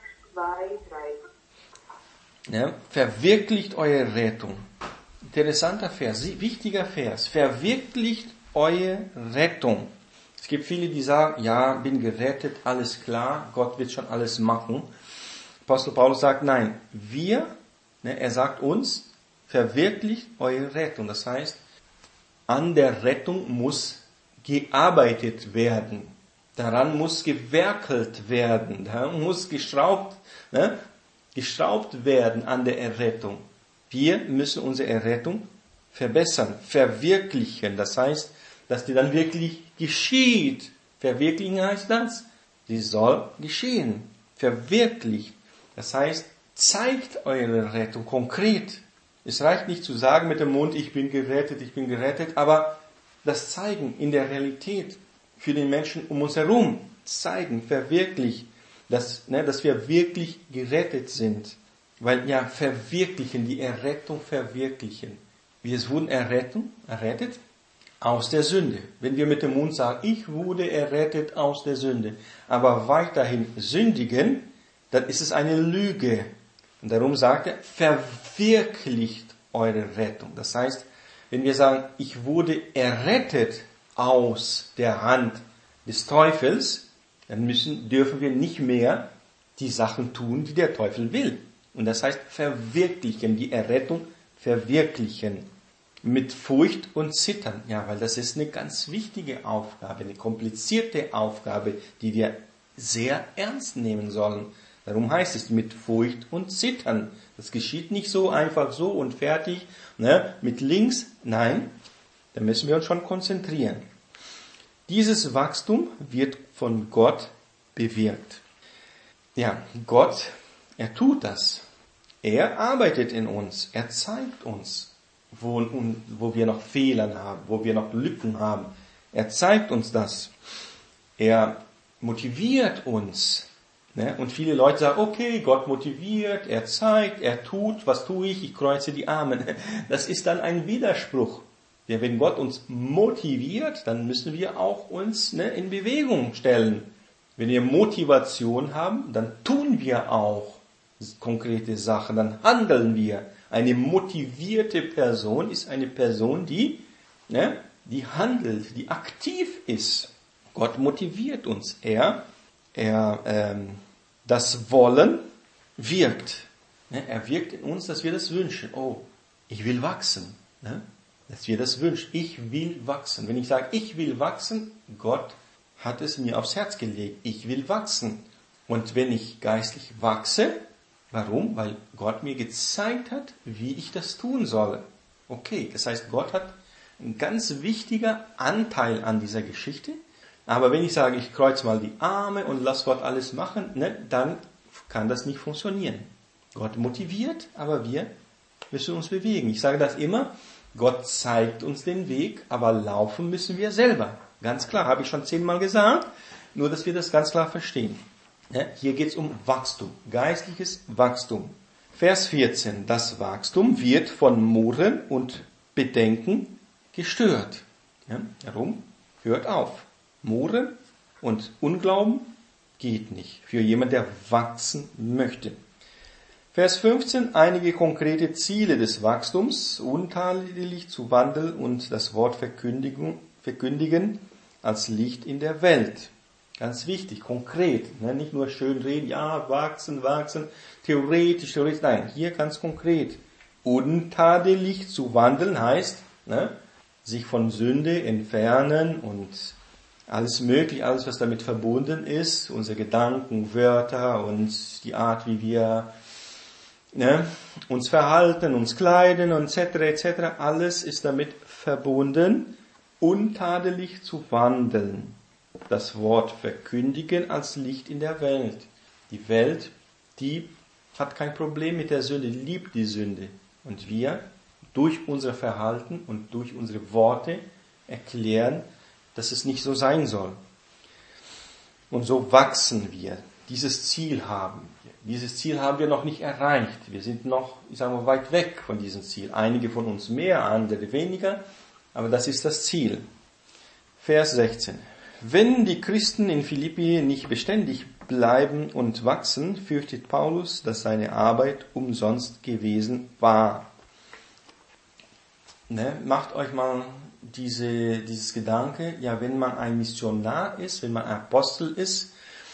2,3. Ja, verwirklicht eure Rettung. Interessanter Vers, wichtiger Vers. Verwirklicht eure Rettung. Es gibt viele, die sagen, ja, bin gerettet, alles klar, Gott wird schon alles machen. Apostel Paulus sagt, nein, er sagt uns, verwirklicht eure Rettung. Das heißt, an der Rettung muss gearbeitet werden. Daran muss gewerkelt werden. Daran muss geschraubt werden an der Errettung. Wir müssen unsere Errettung verbessern, verwirklichen. Das heißt, dass die dann wirklich geschieht. Verwirklichen heißt das, sie soll geschehen. Verwirklicht. Das heißt, zeigt eure Rettung konkret. Es reicht nicht zu sagen mit dem Mund, ich bin gerettet, aber das Zeigen in der Realität für den Menschen um uns herum. Zeigen, verwirklicht, dass wir wirklich gerettet sind. Weil verwirklichen, die Errettung verwirklichen. Wir wurden errettet aus der Sünde. Wenn wir mit dem Mund sagen, ich wurde errettet aus der Sünde, aber weiterhin sündigen, dann ist es eine Lüge. Und darum sagt er, verwirklicht eure Rettung. Das heißt, wenn wir sagen, ich wurde errettet aus der Hand des Teufels, dann dürfen wir nicht mehr die Sachen tun, die der Teufel will. Und das heißt, verwirklichen, die Errettung verwirklichen. Mit Furcht und Zittern. Ja, weil das ist eine ganz wichtige Aufgabe, eine komplizierte Aufgabe, die wir sehr ernst nehmen sollen. Darum heißt es mit Furcht und Zittern. Das geschieht nicht so einfach so und fertig, mit links. Nein, da müssen wir uns schon konzentrieren. Dieses Wachstum wird von Gott bewirkt. Ja, Gott, er tut das. Er arbeitet in uns. Er zeigt uns. wo wir noch Fehler haben, wo wir noch Lücken haben. Er zeigt uns das. Er motiviert uns. Ne? Und viele Leute sagen, okay, Gott motiviert, er zeigt, er tut, was tue ich? Ich kreuze die Arme. Das ist dann ein Widerspruch. Ja, wenn Gott uns motiviert, dann müssen wir auch uns in Bewegung stellen. Wenn wir Motivation haben, dann tun wir auch konkrete Sachen, dann handeln wir. Eine motivierte Person ist eine Person, die handelt, die aktiv ist. Gott motiviert uns. Das Wollen wirkt. Er wirkt in uns, dass wir das wünschen. Oh, ich will wachsen. Dass wir das wünschen. Ich will wachsen. Wenn ich sage, ich will wachsen, Gott hat es mir aufs Herz gelegt. Ich will wachsen. Und wenn ich geistlich wachse, warum? Weil Gott mir gezeigt hat, wie ich das tun soll. Okay, das heißt, Gott hat ein ganz wichtiger Anteil an dieser Geschichte. Aber wenn ich sage, ich kreuze mal die Arme und lass Gott alles machen, dann kann das nicht funktionieren. Gott motiviert, aber wir müssen uns bewegen. Ich sage das immer, Gott zeigt uns den Weg, aber laufen müssen wir selber. Ganz klar, habe ich schon 10-mal gesagt, nur dass wir das ganz klar verstehen. Hier geht es um Wachstum, geistliches Wachstum. Vers 14, das Wachstum wird von Murren und Bedenken gestört. Darum hört auf. Murren und Unglauben geht nicht für jemanden, der wachsen möchte. Vers 15, einige konkrete Ziele des Wachstums, untadelig zu wandeln und das Wort verkündigen als Licht in der Welt. Ganz wichtig, konkret, nicht nur schön reden, ja, wachsen, theoretisch, nein, hier ganz konkret. Untadelig zu wandeln heißt, sich von Sünde entfernen und alles mögliche, alles was damit verbunden ist, unsere Gedanken, Wörter und die Art, wie wir uns verhalten, uns kleiden etc., alles ist damit verbunden, untadelig zu wandeln. Das Wort verkündigen als Licht in der Welt. Die Welt, die hat kein Problem mit der Sünde, liebt die Sünde. Und wir, durch unser Verhalten und durch unsere Worte, erklären, dass es nicht so sein soll. Und so wachsen wir. Dieses Ziel haben wir. Dieses Ziel haben wir noch nicht erreicht. Wir sind noch, weit weg von diesem Ziel. Einige von uns mehr, andere weniger. Aber das ist das Ziel. Vers 16. Wenn die Christen in Philippi nicht beständig bleiben und wachsen, fürchtet Paulus, dass seine Arbeit umsonst gewesen war. Macht euch mal dieses Gedanke, ja, wenn man ein Missionar ist, wenn man ein Apostel ist,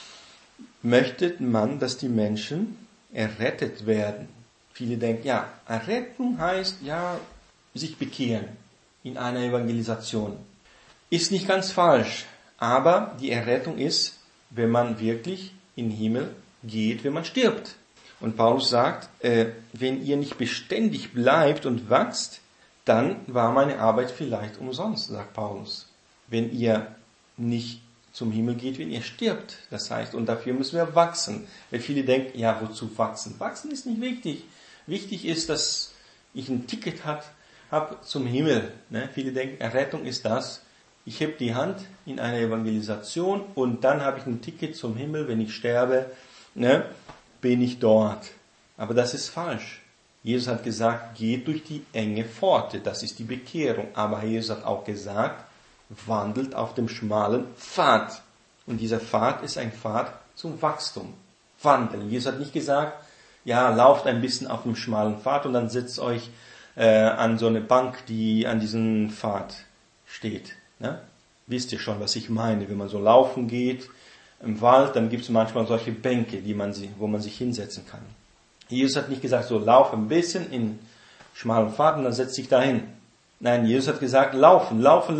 möchte man, dass die Menschen errettet werden. Viele denken, ja, Errettung heißt, ja, sich bekehren in einer Evangelisation. Ist nicht ganz falsch, aber die Errettung ist, wenn man wirklich in den Himmel geht, wenn man stirbt. Und Paulus sagt, wenn ihr nicht beständig bleibt und wächst, dann war meine Arbeit vielleicht umsonst, sagt Paulus. Wenn ihr nicht zum Himmel geht, wenn ihr stirbt. Das heißt, und dafür müssen wir wachsen. Weil viele denken, ja, wozu wachsen? Wachsen ist nicht wichtig. Wichtig ist, dass ich ein Ticket habe zum Himmel. Viele denken, Errettung ist das. Ich heb die Hand in einer Evangelisation und dann habe ich ein Ticket zum Himmel. Wenn ich sterbe, bin ich dort. Aber das ist falsch. Jesus hat gesagt, geht durch die enge Pforte. Das ist die Bekehrung. Aber Jesus hat auch gesagt, wandelt auf dem schmalen Pfad. Und dieser Pfad ist ein Pfad zum Wachstum. Wandeln. Jesus hat nicht gesagt, ja, lauft ein bisschen auf dem schmalen Pfad und dann setzt euch an so eine Bank, die an diesem Pfad steht. Wisst ihr schon, was ich meine? Wenn man so laufen geht im Wald, dann gibt es manchmal solche Bänke, wo man sich hinsetzen kann. Jesus hat nicht gesagt, so lauf ein bisschen in schmalen Pfad und dann setz dich dahin. Nein, Jesus hat gesagt, laufen.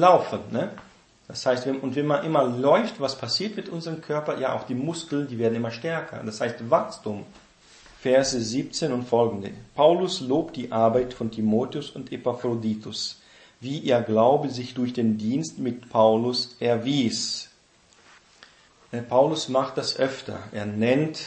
Das heißt, wenn man immer läuft, was passiert mit unserem Körper? Ja, auch die Muskeln, die werden immer stärker. Das heißt Wachstum. Verse 17 und folgende. Paulus lobt die Arbeit von Timotheus und Epaphroditus, wie ihr Glaube sich durch den Dienst mit Paulus erwies. Paulus macht das öfter. Er nennt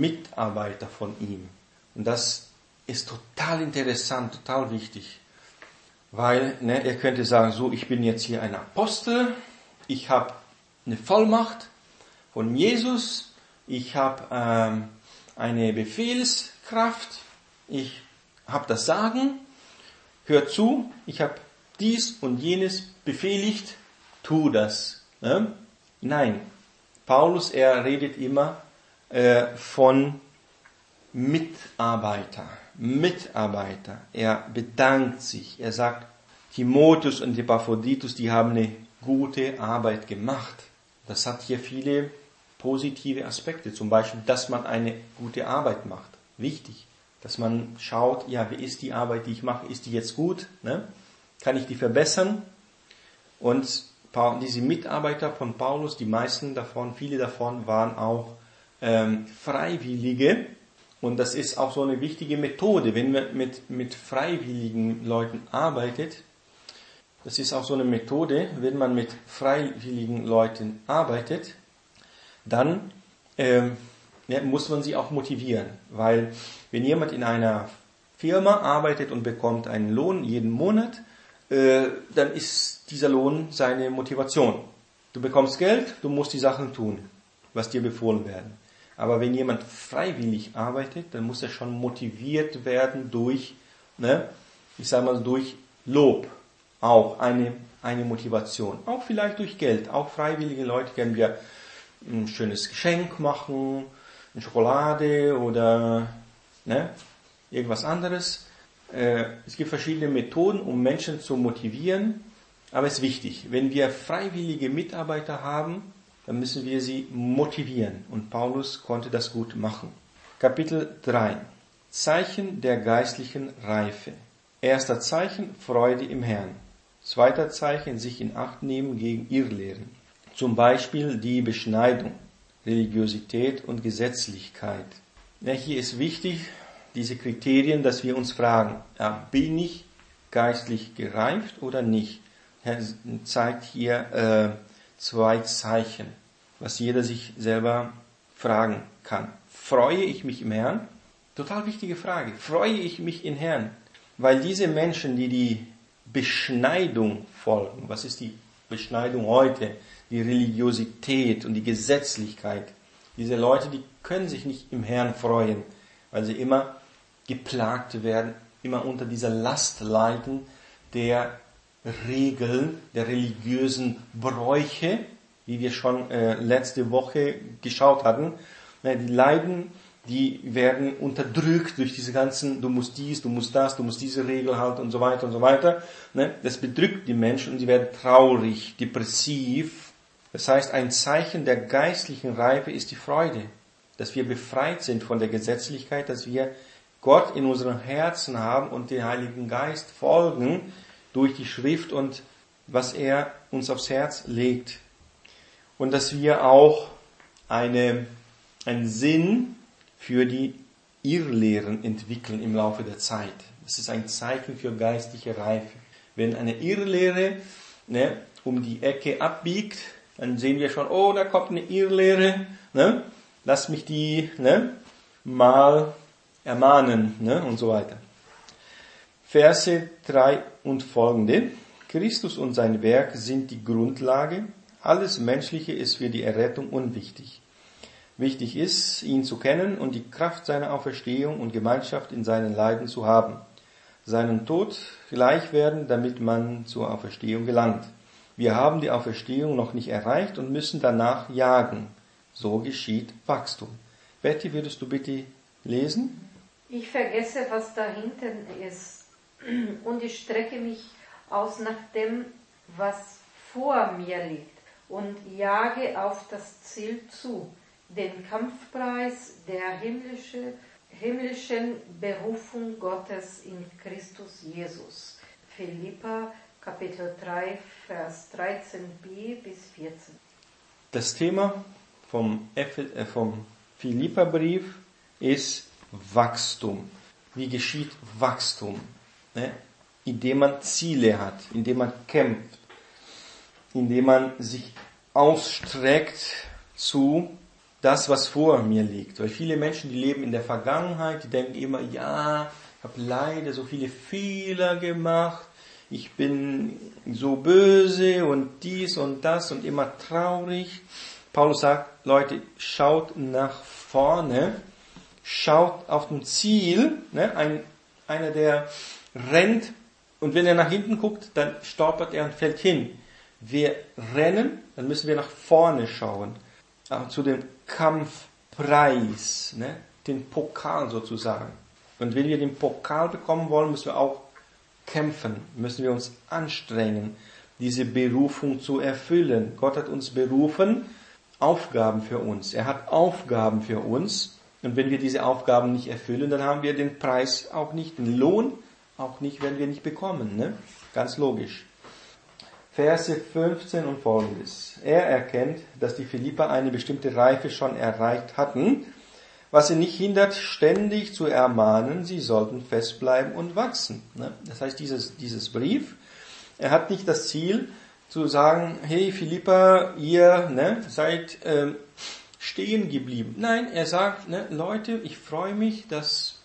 Mitarbeiter von ihm. Und das ist total interessant, total wichtig. Weil er könnte sagen, so, ich bin jetzt hier ein Apostel, ich habe eine Vollmacht von Jesus, ich habe eine Befehlskraft, ich habe das Sagen, hört zu, ich habe dies und jenes befehligt, tu das. Ne? Nein, Paulus, er redet immer von Mitarbeiter. Er bedankt sich. Er sagt, Timotheus und Epaphroditus, die haben eine gute Arbeit gemacht. Das hat hier viele positive Aspekte. Zum Beispiel, dass man eine gute Arbeit macht. Wichtig. Dass man schaut, ja, wie ist die Arbeit, die ich mache? Ist die jetzt gut? Ne? Kann ich die verbessern? Und diese Mitarbeiter von Paulus, viele davon waren auch Freiwillige. Und das ist auch so eine wichtige Methode, wenn man mit freiwilligen Leuten arbeitet. Das ist auch so eine Methode, wenn man mit freiwilligen Leuten arbeitet, dann muss man sie auch motivieren. Weil wenn jemand in einer Firma arbeitet und bekommt einen Lohn jeden Monat, dann ist dieser Lohn seine Motivation. Du bekommst Geld, du musst die Sachen tun, was dir befohlen werden. Aber wenn jemand freiwillig arbeitet, dann muss er schon motiviert werden durch, durch Lob. Auch eine Motivation. Auch vielleicht durch Geld. Auch freiwillige Leute können wir ein schönes Geschenk machen, eine Schokolade oder irgendwas anderes. Es gibt verschiedene Methoden, um Menschen zu motivieren. Aber es ist wichtig, wenn wir freiwillige Mitarbeiter haben, dann müssen wir sie motivieren. Und Paulus konnte das gut machen. Kapitel 3. Zeichen der geistlichen Reife. Erster Zeichen, Freude im Herrn. Zweiter Zeichen, sich in Acht nehmen gegen Irrlehren. Zum Beispiel die Beschneidung, Religiosität und Gesetzlichkeit. Ja, hier ist wichtig, diese Kriterien, dass wir uns fragen, bin ich geistlich gereift oder nicht? Er zeigt hier 2 Zeichen, was jeder sich selber fragen kann. Freue ich mich im Herrn? Total wichtige Frage. Freue ich mich im Herrn? Weil diese Menschen, die Beschneidung folgen, was ist die Beschneidung heute? Die Religiosität und die Gesetzlichkeit. Diese Leute, die können sich nicht im Herrn freuen, weil sie immer geplagt werden, immer unter dieser Last leiden der Regeln, der religiösen Bräuche, wie wir schon letzte Woche geschaut hatten. Die leiden, die werden unterdrückt durch diese ganzen, du musst dies, du musst das, du musst diese Regel halten und so weiter und so weiter. Das bedrückt die Menschen und sie werden traurig, depressiv. Das heißt, ein Zeichen der geistlichen Reife ist die Freude, dass wir befreit sind von der Gesetzlichkeit, dass wir Gott in unserem Herzen haben und den Heiligen Geist folgen durch die Schrift und was er uns aufs Herz legt. Und dass wir auch einen Sinn für die Irrlehren entwickeln im Laufe der Zeit. Das ist ein Zeichen für geistliche Reife. Wenn eine Irrlehre um die Ecke abbiegt, dann sehen wir schon, da kommt eine Irrlehre, lass mich die mal ermahnen und so weiter. Verse 3 und folgende. Christus und sein Werk sind die Grundlage. Alles Menschliche ist für die Errettung unwichtig. Wichtig ist, ihn zu kennen und die Kraft seiner Auferstehung und Gemeinschaft in seinen Leiden zu haben. Seinen Tod gleich werden, damit man zur Auferstehung gelangt. Wir haben die Auferstehung noch nicht erreicht und müssen danach jagen. So geschieht Wachstum. Betty, würdest du bitte lesen? Ich vergesse, was da hinten ist, und ich strecke mich aus nach dem, was vor mir liegt, und jage auf das Ziel zu, den Kampfpreis der himmlischen Berufung Gottes in Christus Jesus. Philipper, Kapitel 3, Vers 13b bis 14. Das Thema vom Philipperbrief ist Wachstum. Wie geschieht Wachstum? Indem man Ziele hat, indem man kämpft, indem man sich ausstreckt zu das, was vor mir liegt. Weil viele Menschen, die leben in der Vergangenheit, die denken immer, ja, ich habe leider so viele Fehler gemacht, ich bin so böse und dies und das und immer traurig. Paulus sagt, Leute, schaut nach vorne, schaut auf ein Ziel, ne? Einer, der rennt und wenn er nach hinten guckt, dann stolpert er und fällt hin. Wir rennen, dann müssen wir nach vorne schauen, zu dem Kampfpreis, ne? Den Pokal sozusagen. Und wenn wir den Pokal bekommen wollen, müssen wir auch kämpfen, müssen wir uns anstrengen, diese Berufung zu erfüllen. Gott hat uns berufen, Aufgaben für uns. Er hat Aufgaben für uns. Und wenn wir diese Aufgaben nicht erfüllen, dann haben wir den Preis auch nicht, den Lohn auch nicht, wenn wir nicht bekommen. Ne? Ganz logisch. Verse 15 und folgendes. Er erkennt, dass die Philipper eine bestimmte Reife schon erreicht hatten, was sie nicht hindert, ständig zu ermahnen, sie sollten festbleiben und wachsen. Das heißt, dieses Brief, er hat nicht das Ziel zu sagen, hey Philipper, ihr seid stehen geblieben. Nein, er sagt, Leute, ich freue mich, dass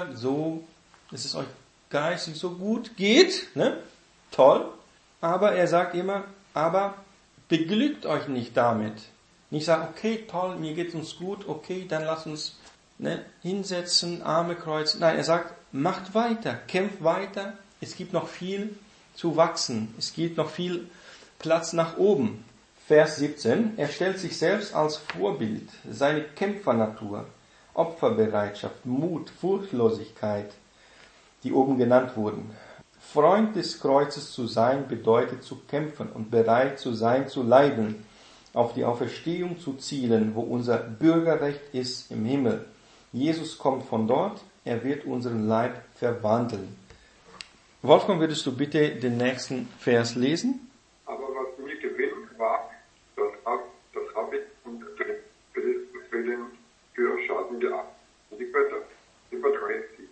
es euch geistig so gut geht, toll. Aber er sagt immer, aber beglückt euch nicht damit. Nicht sagen, okay, toll, mir geht uns gut, okay, dann lasst uns hinsetzen, Arme kreuzen. Nein, er sagt, macht weiter, kämpft weiter. Es gibt noch viel zu wachsen. Es gibt noch viel Platz nach oben. Vers 17, er stellt sich selbst als Vorbild, seine Kämpfernatur, Opferbereitschaft, Mut, Furchtlosigkeit, die oben genannt wurden. Freund des Kreuzes zu sein bedeutet zu kämpfen und bereit zu sein, zu leiden, auf die Auferstehung zu zielen, wo unser Bürgerrecht ist im Himmel. Jesus kommt von dort, er wird unseren Leib verwandeln. Wolfgang, würdest du bitte den nächsten Vers lesen? Aber was mir Gewinn war, das habe ich unter Christus willen für Schaden geachtet. Und ich werde übertreten.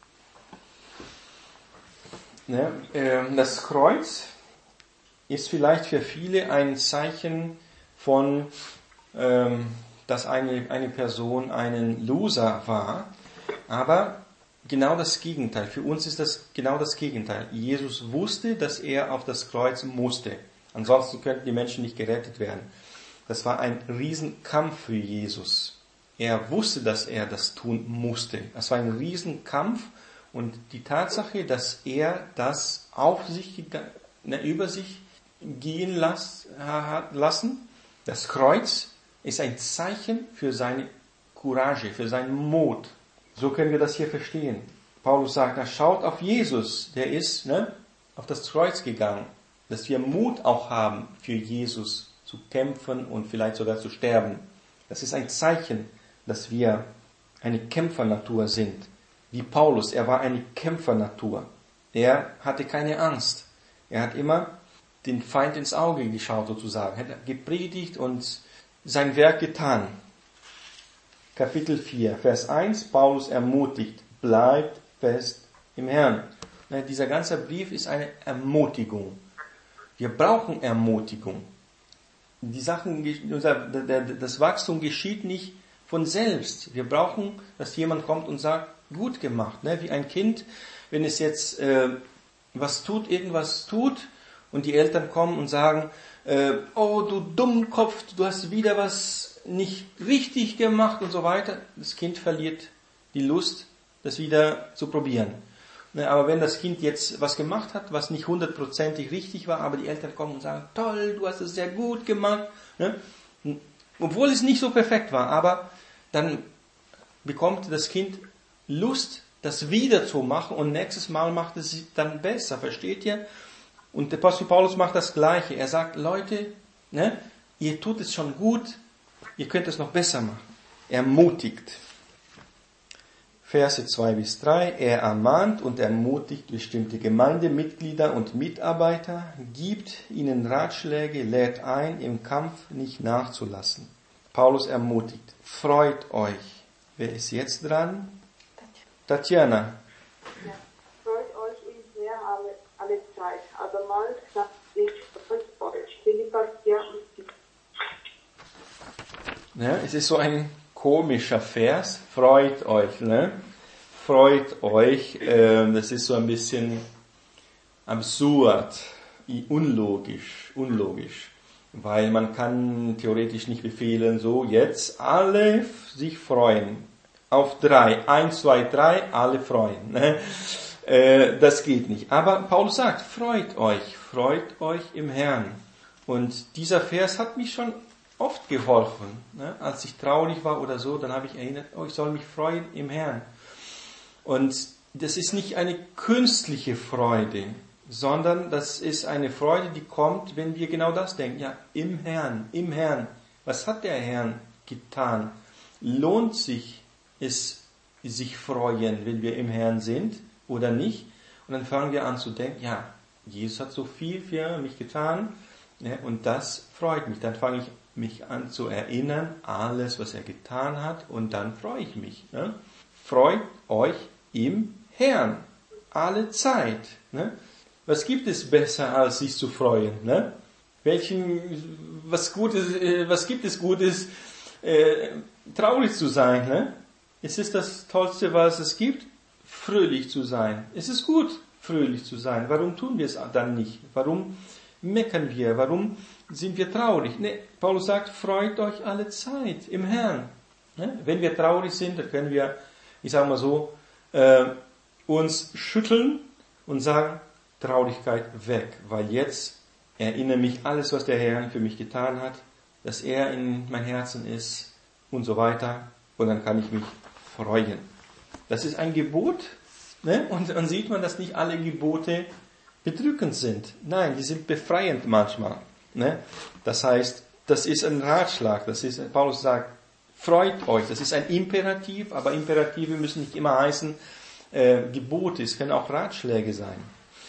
Das Kreuz ist vielleicht für viele ein Zeichen von, dass eine Person einen Loser war, aber genau das Gegenteil. Für uns ist das genau das Gegenteil. Jesus wusste, dass er auf das Kreuz musste. Ansonsten könnten die Menschen nicht gerettet werden. Das war ein Riesenkampf für Jesus. Er wusste, dass er das tun musste. Das war ein Riesenkampf. Und die Tatsache, dass er das über sich gehen hat lassen, das Kreuz, ist ein Zeichen für seine Courage, für seinen Mut. So können wir das hier verstehen. Paulus sagt, schaut auf Jesus, der ist auf das Kreuz gegangen, dass wir Mut auch haben, für Jesus zu kämpfen und vielleicht sogar zu sterben. Das ist ein Zeichen, dass wir eine Kämpfernatur sind. Wie Paulus, er war eine Kämpfernatur. Er hatte keine Angst. Er hat immer den Feind ins Auge geschaut sozusagen. Er hat gepredigt und sein Werk getan. Kapitel 4, Vers 1, Paulus ermutigt, bleibt fest im Herrn. Dieser ganze Brief ist eine Ermutigung. Wir brauchen Ermutigung. Das Wachstum geschieht nicht von selbst. Wir brauchen, dass jemand kommt und sagt, gut gemacht, wie ein Kind, wenn es jetzt irgendwas tut und die Eltern kommen und sagen, oh du Dummkopf, du hast wieder was nicht richtig gemacht und so weiter. Das Kind verliert die Lust, das wieder zu probieren. Aber wenn das Kind jetzt was gemacht hat, was nicht 100% richtig war, aber die Eltern kommen und sagen, toll, du hast es sehr gut gemacht, obwohl es nicht so perfekt war, aber dann bekommt das Kind Lust, das wieder zu machen und nächstes Mal macht es dann besser, versteht ihr? Und der Apostel Paulus macht das Gleiche. Er sagt, Leute, ihr tut es schon gut, ihr könnt es noch besser machen. Ermutigt. Verse 2 bis 3. Er ermahnt und ermutigt bestimmte Gemeindemitglieder und Mitarbeiter, gibt ihnen Ratschläge, lädt ein, im Kampf nicht nachzulassen. Paulus ermutigt, freut euch. Wer ist jetzt dran? Tatjana. Ja, freut euch im Herrn alle Zeit. Abermals sagt ich, freut euch. Philipper 4 und 7. Ja, es ist so ein komischer Vers. Freut euch, Freut euch. Das ist so ein bisschen absurd, unlogisch, weil man kann theoretisch nicht befehlen, so jetzt alle sich freuen. Auf 3, 1, 2, 3, alle freuen. Das geht nicht. Aber Paulus sagt, freut euch im Herrn. Und dieser Vers hat mich schon oft geholfen. Als ich traurig war oder so, dann habe ich erinnert, ich soll mich freuen im Herrn. Und das ist nicht eine künstliche Freude, sondern das ist eine Freude, die kommt, wenn wir genau das denken. Ja, im Herrn. Was hat der Herr getan? Lohnt sich es, sich freuen, wenn wir im Herrn sind oder nicht? Und dann fangen wir an zu denken, ja, Jesus hat so viel für mich getan, und das freut mich. Dann fange ich mich an zu erinnern, alles, was er getan hat, und dann freue ich mich. Freut euch im Herrn, alle Zeit. Was gibt es besser, als sich zu freuen? Was gibt es Gutes, traurig zu sein? Es ist das Tollste, was es gibt, fröhlich zu sein. Es ist gut, fröhlich zu sein. Warum tun wir es dann nicht? Warum meckern wir? Warum sind wir traurig? Paulus sagt, freut euch alle Zeit im Herrn. Wenn wir traurig sind, dann können wir, ich sage mal so, uns schütteln und sagen, Traurigkeit weg, weil jetzt erinnere mich alles, was der Herr für mich getan hat, dass er in mein Herzen ist und so weiter, und dann kann ich mich freuen. Das ist ein Gebot, und dann sieht man, dass nicht alle Gebote bedrückend sind. Nein, die sind befreiend manchmal. Das heißt, das ist ein Ratschlag, Paulus sagt, freut euch, das ist ein Imperativ, aber Imperative müssen nicht immer heißen Gebote, es können auch Ratschläge sein.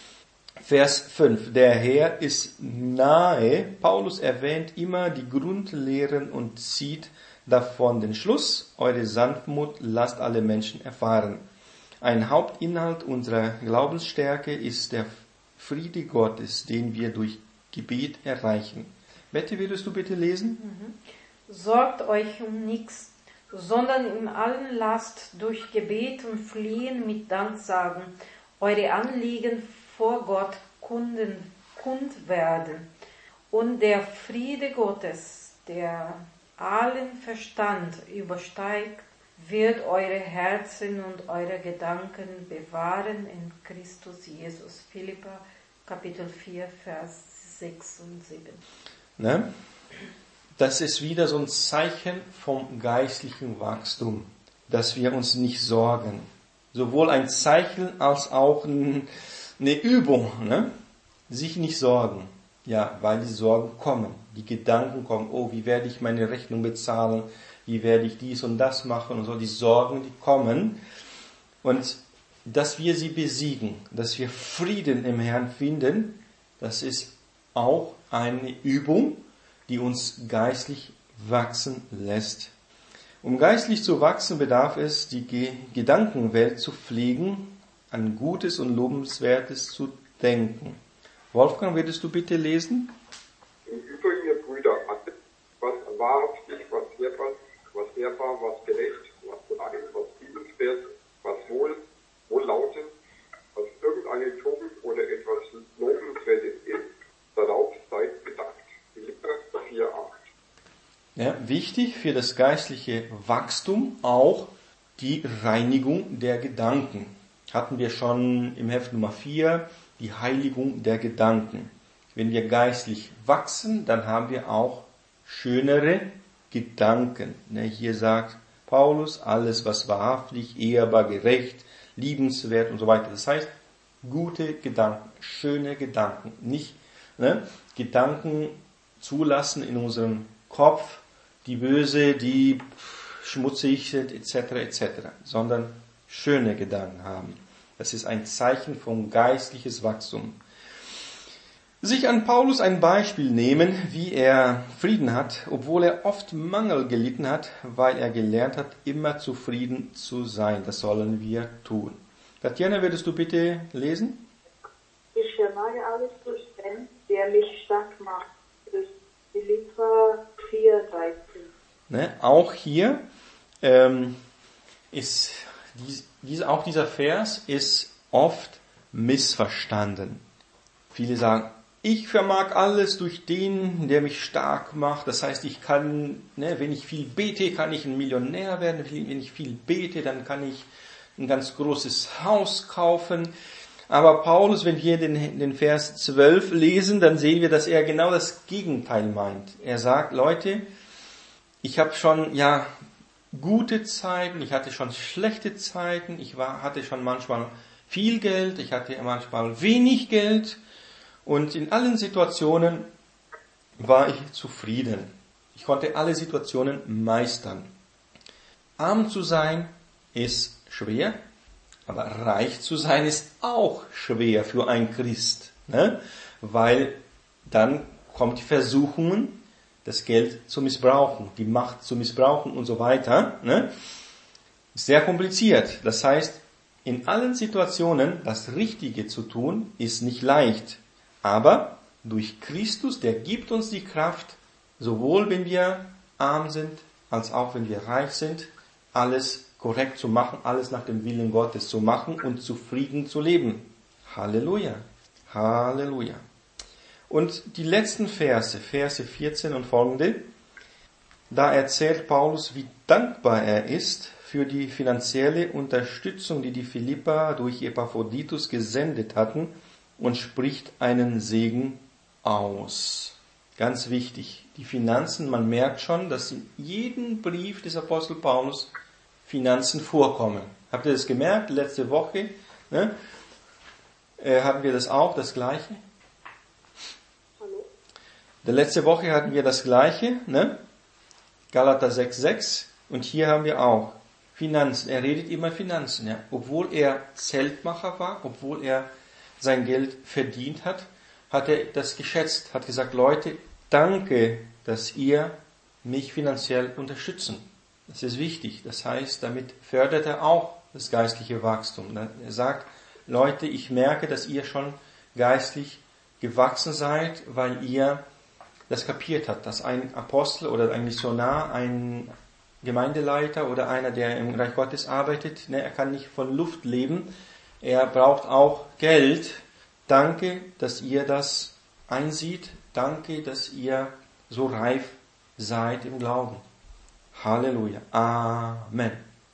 Vers 5, der Herr ist nahe. Paulus erwähnt immer die Grundlehren und zieht davon den Schluss, eure Sanftmut lasst alle Menschen erfahren. Ein Hauptinhalt unserer Glaubensstärke ist der Friede Gottes, den wir durch Gebet erreichen. Bette, würdest du bitte lesen? Sorgt euch um nichts, sondern in allen lasst durch Gebet und Flehen mit Danksagen eure Anliegen vor Gott kund werden. Und der Friede Gottes, der allen Verstand übersteigt, wird eure Herzen und eure Gedanken bewahren in Christus Jesus. Philipper, Kapitel 4, Vers 6 und 7. Das ist wieder so ein Zeichen vom geistlichen Wachstum, dass wir uns nicht sorgen. Sowohl ein Zeichen als auch eine Übung, sich nicht sorgen. Ja, weil die Sorgen kommen, die Gedanken kommen, wie werde ich meine Rechnung bezahlen, wie werde ich dies und das machen und so, die Sorgen, die kommen. Und dass wir sie besiegen, dass wir Frieden im Herrn finden, das ist auch eine Übung, die uns geistlich wachsen lässt. Um geistlich zu wachsen, bedarf es, die Gedankenwelt zu pflegen, an Gutes und Lobenswertes zu denken. Wolfgang, würdest du bitte lesen? Im Übrigen, ihr Brüder, alles, was wahrhaftig, was ehrbar, was gerecht, was rein, was liebenswert, was wohllautend, was irgendeine Tugend oder etwas Lobenswertes ist, darauf seid bedacht. Philipper 4,8. Ja, wichtig für das geistliche Wachstum auch die Reinigung der Gedanken. Hatten wir schon im Heft Nummer 4, die Heiligung der Gedanken. Wenn wir geistlich wachsen, dann haben wir auch schönere Gedanken. Hier sagt Paulus, alles was wahrhaftig, ehrbar, gerecht, liebenswert und so weiter. Das heißt, gute Gedanken, schöne Gedanken. Nicht Gedanken zulassen in unserem Kopf, die böse, die schmutzig sind, etc., sondern schöne Gedanken haben. Das ist ein Zeichen von geistliches Wachstum. Sich an Paulus ein Beispiel nehmen, wie er Frieden hat, obwohl er oft Mangel gelitten hat, weil er gelernt hat, immer zufrieden zu sein. Das sollen wir tun. Tatjana, würdest du bitte lesen? Ich vermage alles durch den, der mich stark macht. Das ist Philipper 4,13. Auch hier ist auch dieser Vers ist oft missverstanden. Viele sagen, ich vermag alles durch den, der mich stark macht. Das heißt, ich kann, wenn ich viel bete, kann ich ein Millionär werden. Wenn ich viel bete, dann kann ich ein ganz großes Haus kaufen. Aber Paulus, wenn wir den Vers 12 lesen, dann sehen wir, dass er genau das Gegenteil meint. Er sagt, Leute, ich habe schon, gute Zeiten, ich hatte schon schlechte Zeiten, hatte schon manchmal viel Geld, ich hatte manchmal wenig Geld und in allen Situationen war ich zufrieden. Ich konnte alle Situationen meistern. Arm zu sein ist schwer, aber reich zu sein ist auch schwer für einen Christ, weil dann kommt die Versuchungen, das Geld zu missbrauchen, die Macht zu missbrauchen und so weiter. Sehr kompliziert. Das heißt, in allen Situationen das Richtige zu tun, ist nicht leicht. Aber durch Christus, der gibt uns die Kraft, sowohl wenn wir arm sind, als auch wenn wir reich sind, alles korrekt zu machen, alles nach dem Willen Gottes zu machen und zufrieden zu leben. Halleluja. Halleluja. Und die letzten Verse 14 und folgende, da erzählt Paulus, wie dankbar er ist für die finanzielle Unterstützung, die Philipper durch Epaphroditus gesendet hatten, und spricht einen Segen aus. Ganz wichtig, die Finanzen, man merkt schon, dass in jedem Brief des Apostel Paulus Finanzen vorkommen. Habt ihr das gemerkt? Letzte Woche hatten wir das auch, das Gleiche. Letzte Woche hatten wir das Gleiche, Galater 6,6, und hier haben wir auch Finanzen. Er redet immer Finanzen, Obwohl er Zeltmacher war, obwohl er sein Geld verdient hat, hat er das geschätzt, hat gesagt, Leute, danke, dass ihr mich finanziell unterstützen. Das ist wichtig. Das heißt, damit fördert er auch das geistliche Wachstum. Er sagt, Leute, ich merke, dass ihr schon geistlich gewachsen seid, weil ihr das kapiert hat, dass ein Apostel oder ein Missionar, ein Gemeindeleiter oder einer, der im Reich Gottes arbeitet, er kann nicht von Luft leben, er braucht auch Geld. Danke, dass ihr das einsieht. Danke, dass ihr so reif seid im Glauben. Halleluja. Amen.